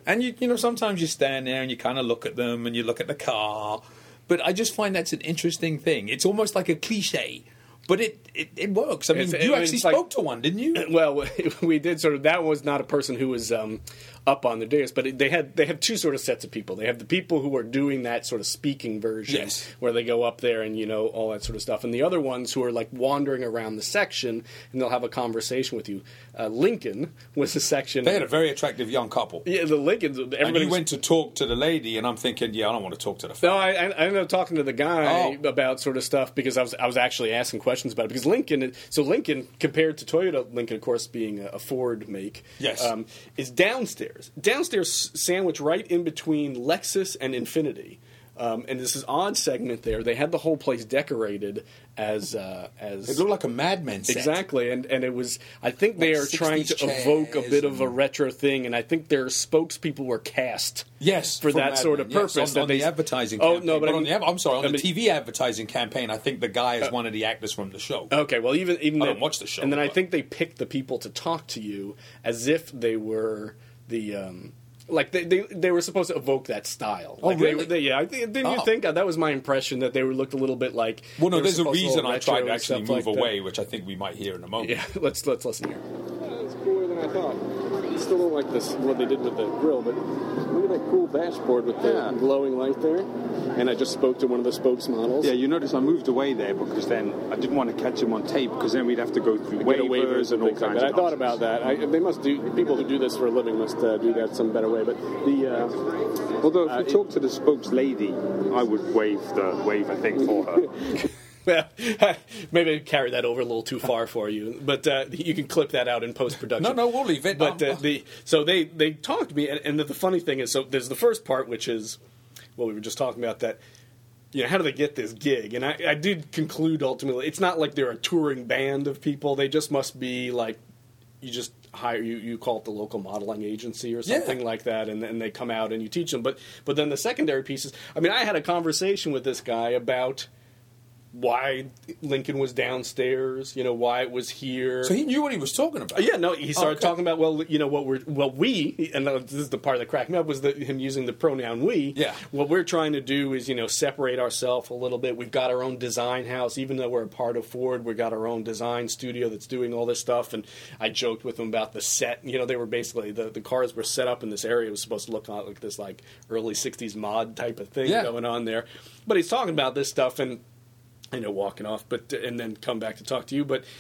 And you know, sometimes you stand there and you kind of look at them and you look at the car. But I just find that's an interesting thing. It's almost like a cliche. But it works. I mean, you actually spoke to one, didn't you? Well, we did sort of. That was not a person who was up on the dais, but they have two sort of sets of people. They have the people who are doing that sort of speaking version, yes, where they go up there and, you know, all that sort of stuff, and the other ones who are like wandering around the section and they'll have a conversation with you. Lincoln was a section. They had a very attractive young couple. Yeah, the Lincolns. And you went to talk to the lady, and I'm thinking, I don't want to talk to the No, I ended up talking to the guy about sort of stuff because I was actually asking questions about it, because Lincoln compared to Toyota, Lincoln of course being a Ford make, yes, is downstairs sandwiched right in between Lexus and Infiniti. And this is odd segment there. They had the whole place decorated as it looked like a Mad Men set. Exactly, and it was. I think they are trying to evoke a bit of a retro thing, and I think their spokespeople were cast. Yes, for that sort of purpose. Yes, on the advertising campaign. Oh no, but on the TV advertising campaign, I think the guy is one of the actors from the show. Okay, well even I don't watch the show, and then I think they picked the people to talk to you as if they were the. Like they were supposed to evoke that style. Oh, like really? Didn't you think that was my impression, that they looked a little bit like? Well, no, there's a reason I tried to actually move like away, which I think we might hear in a moment. Yeah, let's listen here. It's cooler than I thought. It's still don't like this what they did with the grill, but look at that cool dashboard with the glowing light there. And I just spoke to one of the spokesmodels. Yeah, you notice I moved away there because then I didn't want to catch him on tape, because then we'd have to go through waivers and all things like kinds that. of I thought about that. They must do, people who do this for a living must do that some better way. But the although if you talk to the spokeslady, I would waive the waiver thing for her. Well, maybe I carried that over a little too far for you, but you can clip that out in post-production. No, we'll leave it. But so they talked to me, and the funny thing is, so there's the first part, which is what we were just talking about, that, you know, how do they get this gig? And I did conclude ultimately, it's not like they're a touring band of people. They just must be like, you just hire, you call it the local modeling agency or something like that, and then they come out and you teach them. But then the secondary pieces, I mean, I had a conversation with this guy about why Lincoln was downstairs, you know, why it was here. So he knew what he was talking about. Yeah, no, he started talking about, well, you know, we, and this is the part that cracked me up, was him using the pronoun we. Yeah. What we're trying to do is, you know, separate ourselves a little bit. We've got our own design house. Even though we're a part of Ford, we've got our own design studio that's doing all this stuff. And I joked with him about the set. You know, they were basically, the cars were set up in this area. It was supposed to look like this, like, early 60s mod type of thing going on there. But he's talking about this stuff, and you know, walking off, and then come back to talk to you. But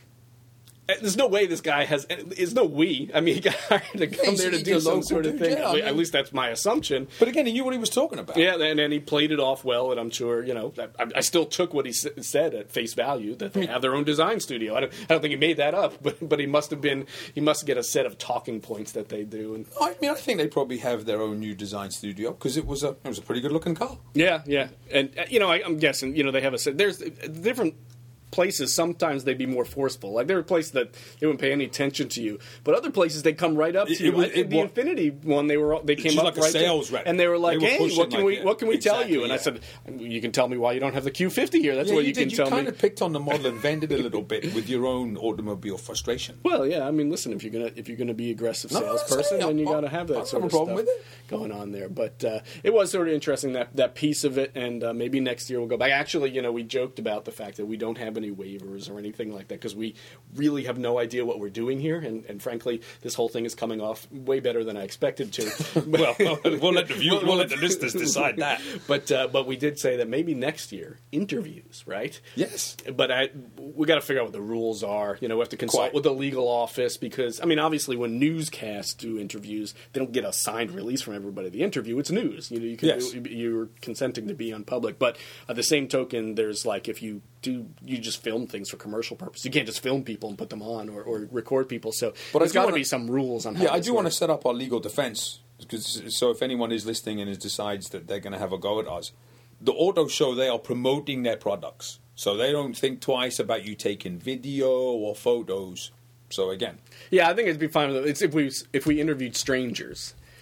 there's no way this guy has. There's no we. I mean, he got hired to come there to do some sort of thing. Yeah, at least that's my assumption. But again, he knew what he was talking about. Yeah, and he played it off well, and I'm sure, you know, I still took what he said at face value, that they have their own design studio. I don't think he made that up, but he must get a set of talking points that they do. And I mean, I think they probably have their own new design studio, because it was a pretty good looking car. Yeah, and you know, I'm guessing, you know, they have there's different places. Sometimes they'd be more forceful. Like, there are places that they wouldn't pay any attention to you, but other places they come right up to you. The Infiniti one, they came up like right a sales rep, and they were like, "Hey, what can we tell you?" And yeah. I said, "You can tell me why you don't have the Q50 here. That's what you can tell me." You kind of picked on the model and vented a little bit with your own automobile frustration. Well, yeah, I mean, listen, if you're gonna be aggressive salesperson, then you got to have that sort of stuff going on there. But it was sort of interesting, that piece of it, and maybe next year we'll go back. Actually, you know, we joked about the fact that we don't have any waivers or anything like that, because we really have no idea what we're doing here, and frankly, this whole thing is coming off way better than I expected to. Well, we'll let the listeners decide that. But we did say that maybe next year, interviews, right? Yes. But we got to figure out what the rules are. You know, we have to consult with the legal office, because, I mean, obviously when newscasts do interviews, they don't get a signed release from everybody. The interview, it's news. You know, you're consenting to be on public. But at the same token, there's like, if you just film things for commercial purpose. You can't just film people and put them on, or record people. So there's got to be some rules on how. Yeah, I do want to set up our legal defense, so if anyone is listening and decides that they're going to have a go at us, the auto show, they are promoting their products, so they don't think twice about you taking video or photos. So again, yeah, I think it'd be fine with it. It's if we interviewed strangers.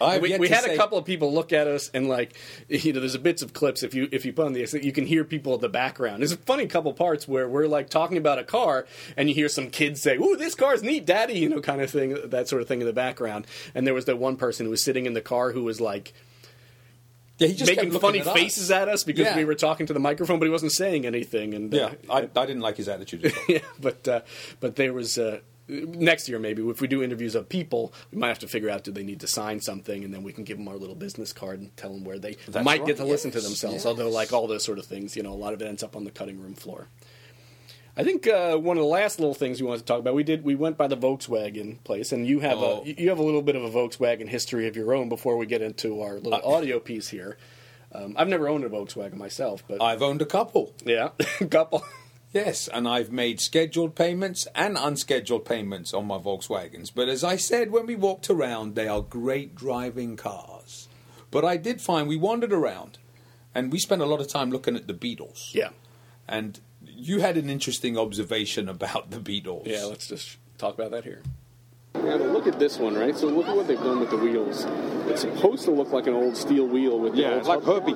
I've we yet we to had say- a couple of people look at us and like, there's a bits of clips if you put on the, you can hear people in the background. There's a funny couple parts where we're like talking about a car and you hear some kids say, "Ooh, this car's neat, Daddy," kind of thing, that sort of thing in the background. And there was that one person who was sitting in the car who was like, Yeah, he just making kept funny looking at us. faces at us because Yeah. we were talking to the microphone, but he wasn't saying anything. And Yeah, I didn't like his attitude at all. yeah, but there was next year maybe if we do interviews of people, we might have to figure out do they need to sign something, and then we can give them our little business card and tell them where they That's might right, get to listen to yes, themselves. yes. Although like all those sort of things, a lot of it ends up on the cutting room floor. I think one of the last little things we wanted to talk about, we went by the Volkswagen place, and you have you have a little bit of a Volkswagen history of your own before we get into our little audio piece here. I've never owned a Volkswagen myself, but I've owned a couple. yeah, a couple. Yes, and I've made scheduled payments and unscheduled payments on my Volkswagens. But as I said when we walked around, they are great driving cars. But I did find we wandered around, and we spent a lot of time looking at the Beetles. Yeah, And you had an interesting observation about the Beetles. yeah. Let's just talk about that here. Now, to look at this one, right? So look at what they've done with the wheels. It's supposed to look like an old steel wheel with the Yeah, old it's like Herbie.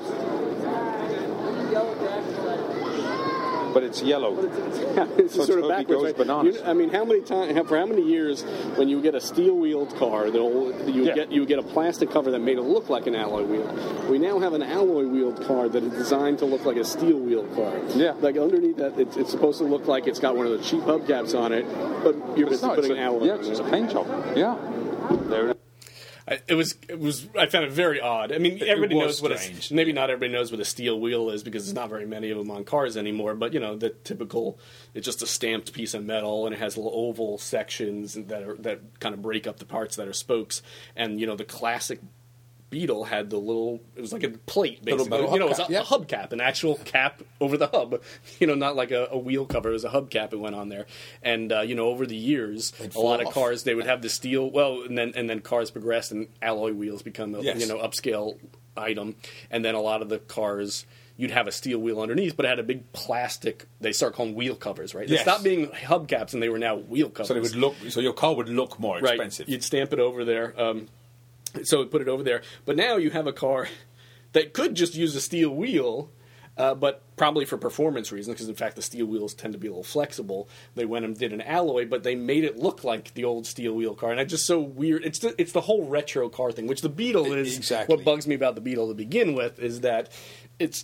But it's yellow. It's So sort of Herbie backwards. goes Right? bananas. I mean, how many times? For how many years, when you get a steel-wheeled car, you would get a plastic cover that made it look like an alloy wheel. We now have an alloy-wheeled car that is designed to look like a steel-wheeled car. Yeah. Like underneath that, it's supposed to look like it's got one of the cheap hubcaps on it, but you're It's basically not. putting an alloy. Yeah, on it's it. just a paint job. Yeah. There it It was. I found it very odd. I mean, everybody was knows what strange. maybe not everybody knows what a steel wheel is because there's not very many of them on cars anymore. But the typical, it's just a stamped piece of metal and it has little oval sections that kind of break up the parts that are spokes. And the classic Beetle had the little. It was like a plate, Little basically. metal It was hubcap, a hubcap, an actual cap over the hub. Not like a wheel cover. It was a hubcap. It went on there, and over the years, They'd a lot fall of cars they would have the steel. Well, and then cars progressed, and alloy wheels become a Yes. upscale item, and then a lot of the cars. You'd have a steel wheel underneath, but it had a big plastic. They start calling wheel covers, right? They Yes. stopped being hubcaps, and they were now wheel covers. So they would look. So your car would look more Right. expensive. You'd stamp it over there. So we put it over there. But now you have a car that could just use a steel wheel, but probably for performance reasons, because in fact the steel wheels tend to be a little flexible. They went and did an alloy, but they made it look like the old steel wheel car, and it's just so weird. It's the whole retro car thing, which the Beetle is. Exactly. What bugs me about the Beetle to begin with is that it's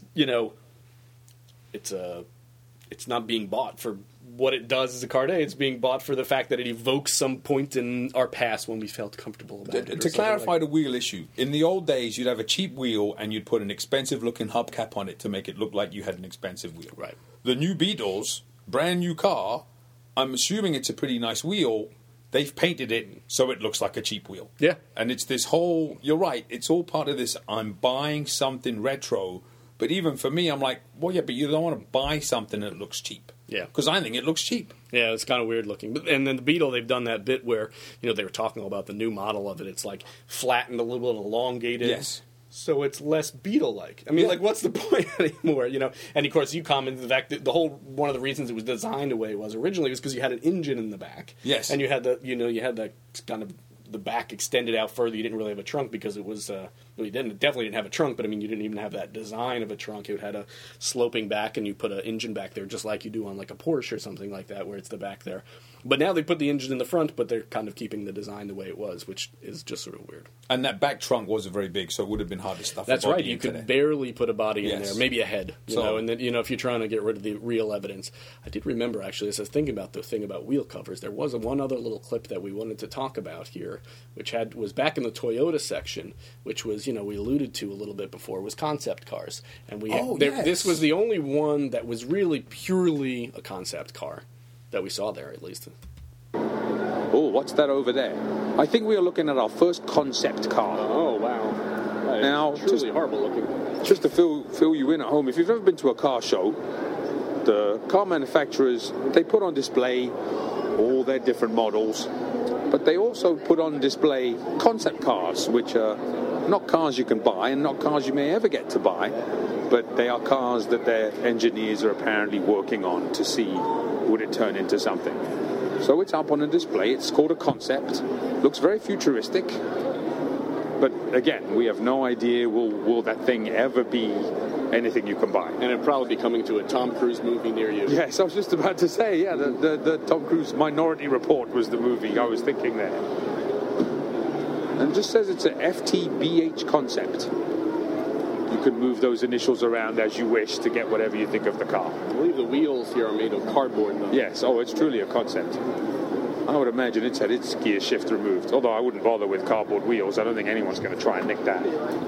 it's not being bought for what it does as a car today. It's being bought for the fact that it evokes some point in our past when we felt comfortable about it. or To something clarify like the wheel issue, in the old days, you'd have a cheap wheel and you'd put an expensive-looking hubcap on it to make it look like you had an expensive wheel. Right. The new Beetles, brand new car, I'm assuming it's a pretty nice wheel. They've painted it so it looks like a cheap wheel. Yeah. And it's this whole, you're right, it's all part of this, I'm buying something retro. But even for me, I'm like, well, yeah, but you don't want to buy something that looks cheap. Yeah. Because I think it looks cheap. Yeah, it's kind of weird looking. And then the Beetle, they've done that bit where, they were talking about the new model of it. It's like flattened, a little bit elongated. Yes. So it's less Beetle-like. I mean, what's the point anymore, And, of course, you commented the fact that one of the reasons it was designed the way it was originally was because you had an engine in the back. Yes. And you had you had that kind of the back extended out further. You didn't really have a trunk because it was you definitely didn't have a trunk, but I mean you didn't even have that design of a trunk. It had a sloping back, and you put an engine back there just like you do on like a Porsche or something like that, where it's the back there. But now they put the engine in the front, but they're kind of keeping the design the way it was, which is just sort of weird. And that back trunk wasn't very big, so it would have been hard to stuff That's a body right. You into could there. barely put a body in Yes. there, maybe a head. And then if you're trying to get rid of the real evidence, I did remember actually as I was thinking about the thing about wheel covers, there was one other little clip that we wanted to talk about here, which was back in the Toyota section, which was we alluded to a little bit before, was concept cars, and yes. this was the only one that was really purely a concept car that we saw there at least. Oh, what's that over there? I think we are looking at our first concept car. Oh, wow. Now, Truly just- horrible looking. Just to fill you in at home, if you've ever been to a car show, the car manufacturers, they put on display all their different models, but they also put on display concept cars, which are not cars you can buy and not cars you may ever get to buy, but they are cars that their engineers are apparently working on to see would it turn into something. So it's up on a display. It's called a concept. Looks very futuristic, but again, we have no idea will that thing ever be anything you can buy. And it'll probably be coming to a Tom Cruise movie near you. Yes, I was just about to say, yeah, the Tom Cruise Minority Report was the movie I was thinking there. And it just says it's a FTBH concept. You can move those initials around as you wish to get whatever you think of the car. I believe the wheels here are made of cardboard, though. Yes, it's truly a concept. I would imagine it's had its gear shift removed, although I wouldn't bother with cardboard wheels. I don't think anyone's going to try and nick that.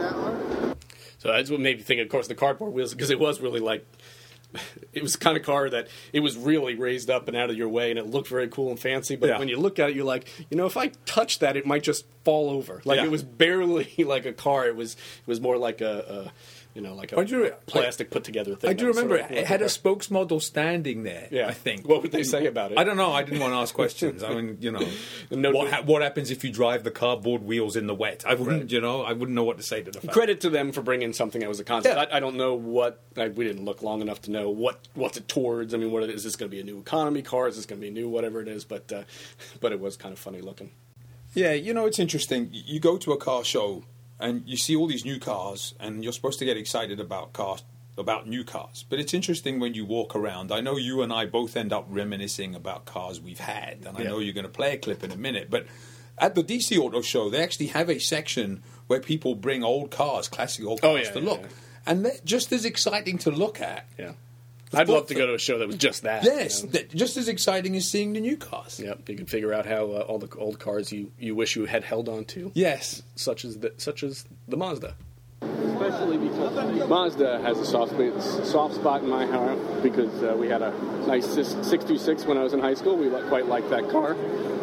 So that's what made me think, of course, the cardboard wheels, because it was really like, it was the kind of car that it was really raised up and out of your way, and it looked very cool and fancy. But when you look at it, you're like, if I touch that, it might just fall over. Like it was barely like a car. It was more like a plastic put together thing. I do remember it had a spokesmodel standing there. Yeah. I think. What would they say about it? I don't know. I didn't want to ask questions. I mean, what happens if you drive the cardboard wheels in the wet? I wouldn't. I wouldn't know what to say to the family. Credit to them for bringing something that was a concept. Yeah. I don't know what. We didn't look long enough to know what's it towards. I mean, is this going to be a new economy car? Is this going to be a new whatever it is? But it was kind of funny looking. Yeah, it's interesting. You go to a car show and you see all these new cars, and you're supposed to get excited about new cars. But it's interesting when you walk around. I know you and I both end up reminiscing about cars we've had, and I know you're going to play a clip in a minute. But at the DC Auto Show, they actually have a section where people bring old cars, classic old cars, to look. Yeah. And they're just as exciting to look at. Yeah. I'd love to go to a show that was just that. Yes, just as exciting as seeing the new cars. Yep, you can figure out how all the old cars you wish you had held on to. Yes, such as the Mazda. Especially because Mazda has a soft spot in my heart because we had a nice 626 when I was in high school. We quite liked that car.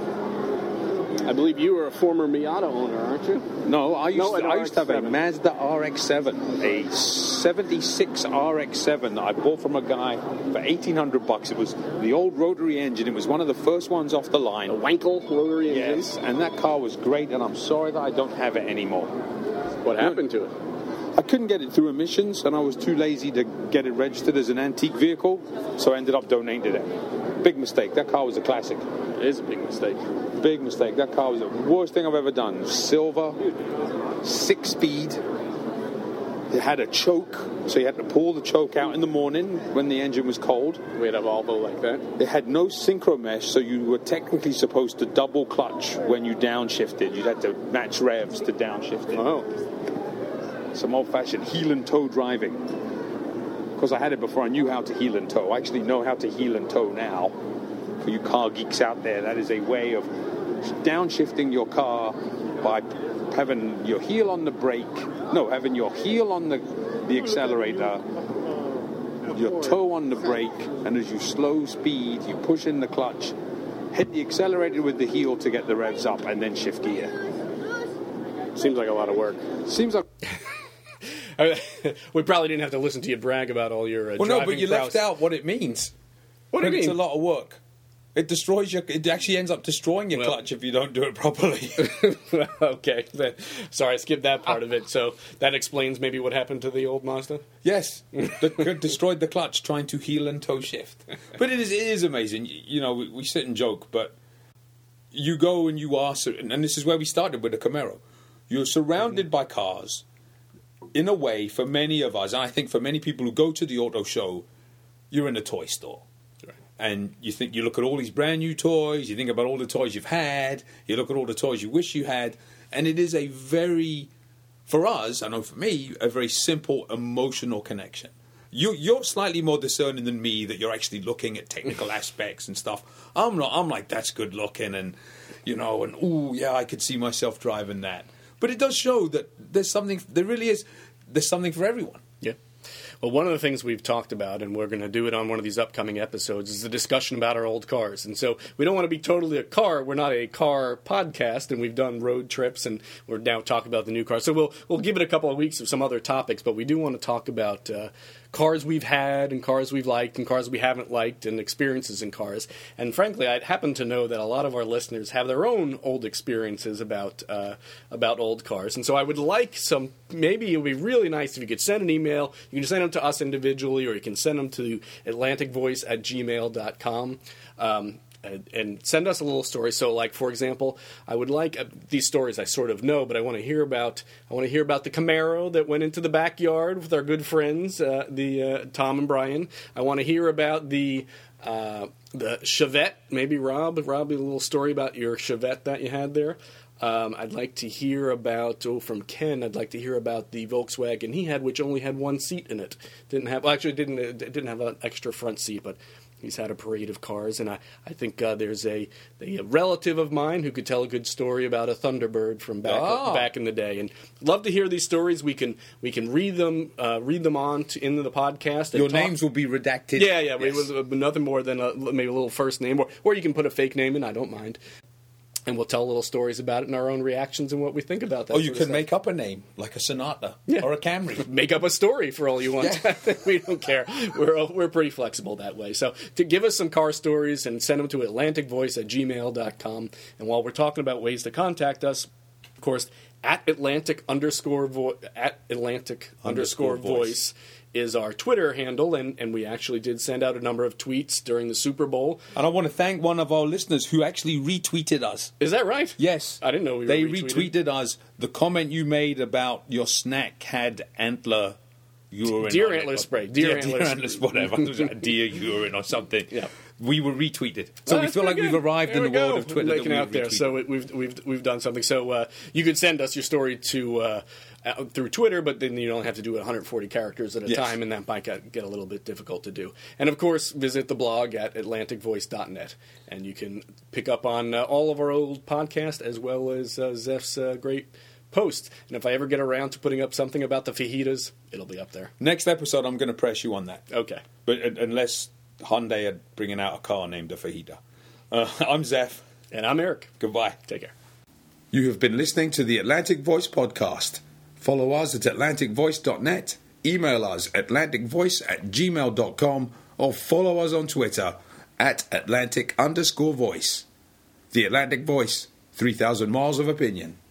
I believe you were a former Miata owner, aren't you? No, I used to have a Mazda RX-7, a 76 RX-7 that I bought from a guy for $1,800. It was the old rotary engine. It was one of the first ones off the line. A Wankel rotary engine? Yes, and that car was great, and I'm sorry that I don't have it anymore. What happened to it? I couldn't get it through emissions, and I was too lazy to get it registered as an antique vehicle, so I ended up donating it. Big mistake. That car was a classic. It is a big mistake. Big mistake. That car was the worst thing I've ever done. Silver, 6-speed. It had a choke, so you had to pull the choke out in the morning when the engine was cold. We had a Volvo like that. It had no synchro mesh, so you were technically supposed to double clutch when you downshifted. You'd have to match revs to downshift it. Oh. Some old-fashioned heel and toe driving. Because I had it before I knew how to heel and toe. I actually know how to heel and toe now. For you car geeks out there, that is a way of downshifting your car by having your heel on the brake. No, having your heel on the accelerator, your toe on the brake, and as you slow speed, you push in the clutch, hit the accelerator with the heel to get the revs up, and then shift gear. Seems like a lot of work. Seems like... We probably didn't have to listen to you brag about all your driving no, but you prowess. left out what it means. What do you mean? It's a lot of work. It destroys it actually ends up destroying your clutch if you don't do it properly. Okay. Sorry, I skipped that part of it. So that explains maybe what happened to the old Mazda? Yes. Destroyed the clutch trying to heel and toe shift. But it is amazing. We sit and joke, but you go and you are, and this is where we started with the Camaro. You're surrounded by cars in a way for many of us, and I think for many people who go to the auto show, you're in a toy store. And you look at all these brand new toys, you think about all the toys you've had, you look at all the toys you wish you had, and it is a very, for us, I know for me, a very simple emotional connection. You're slightly more discerning than me that you're actually looking at technical aspects and stuff. I'm not. I'm like, that's good looking, and ooh, yeah, I could see myself driving that. But it does show that there's something for everyone. Yeah. Well, one of the things we've talked about, and we're going to do it on one of these upcoming episodes, is the discussion about our old cars. And so we don't want to be totally a car. We're not a car podcast, and we've done road trips, and we're now talking about the new cars. So we'll give it a couple of weeks of some other topics, but we do want to talk about cars we've had and cars we've liked and cars we haven't liked and experiences in cars. And frankly, I happen to know that a lot of our listeners have their own old experiences about old cars. And so I would like maybe it would be really nice if you could send an email. You can send them to us individually, or you can send them to atlanticvoice@gmail.com. and send us a little story. So, like, for example, I would like these stories I sort of know, but I want to hear about the Camaro that went into the backyard with our good friends, the Tom and Brian. I want to hear about the Chevette. Maybe Rob, a little story about your Chevette that you had there. I'd like to hear about, from Ken, I'd like to hear about the Volkswagen he had, which only had one seat in it. Didn't have an extra front seat, but he's had a parade of cars, and I think there's a relative of mine who could tell a good story about a Thunderbird from back in the day. And love to hear these stories. We can read them on into the podcast. Your names will be redacted. Yeah. Yes. It was nothing more than maybe a little first name, or you can put a fake name in. I don't mind. And we'll tell little stories about it and our own reactions and what we think about that. Or you can make up a name, like a Sonata or a Camry. Make up a story for all you want. Yeah. We don't care. We're pretty flexible that way. So to give us some car stories and send them to atlanticvoice@gmail.com. And while we're talking about ways to contact us, of course, at Atlantic underscore voice is our Twitter handle, and we actually did send out a number of tweets during the Super Bowl. And I want to thank one of our listeners who actually retweeted us. Is that right? Yes. I didn't know they retweeted us. The comment you made about your snack had antler urine. Deer antler spray. Deer antlers, whatever. Deer urine or something. Yeah. We were retweeted. So we feel like we've arrived in the world of Twitter. Making out there. So we've done something. So you can send us your story to through Twitter, but then you don't have to do it 140 characters at a time, and that might get a little bit difficult to do. And of course, visit the blog at atlanticvoice.net, and you can pick up on all of our old podcasts as well as Zeph's great posts. And if I ever get around to putting up something about the fajitas, it'll be up there. Next episode, I'm going to press you on that. Okay. But unless Hyundai are bringing out a car named a fajita. I'm Zeph. And I'm Eric. Goodbye. Take care. You have been listening to the Atlantic Voice podcast. Follow us at atlanticvoice.net, email us atlanticvoice@gmail.com, or follow us on Twitter at Atlantic_voice. The Atlantic Voice, 3,000 miles of opinion.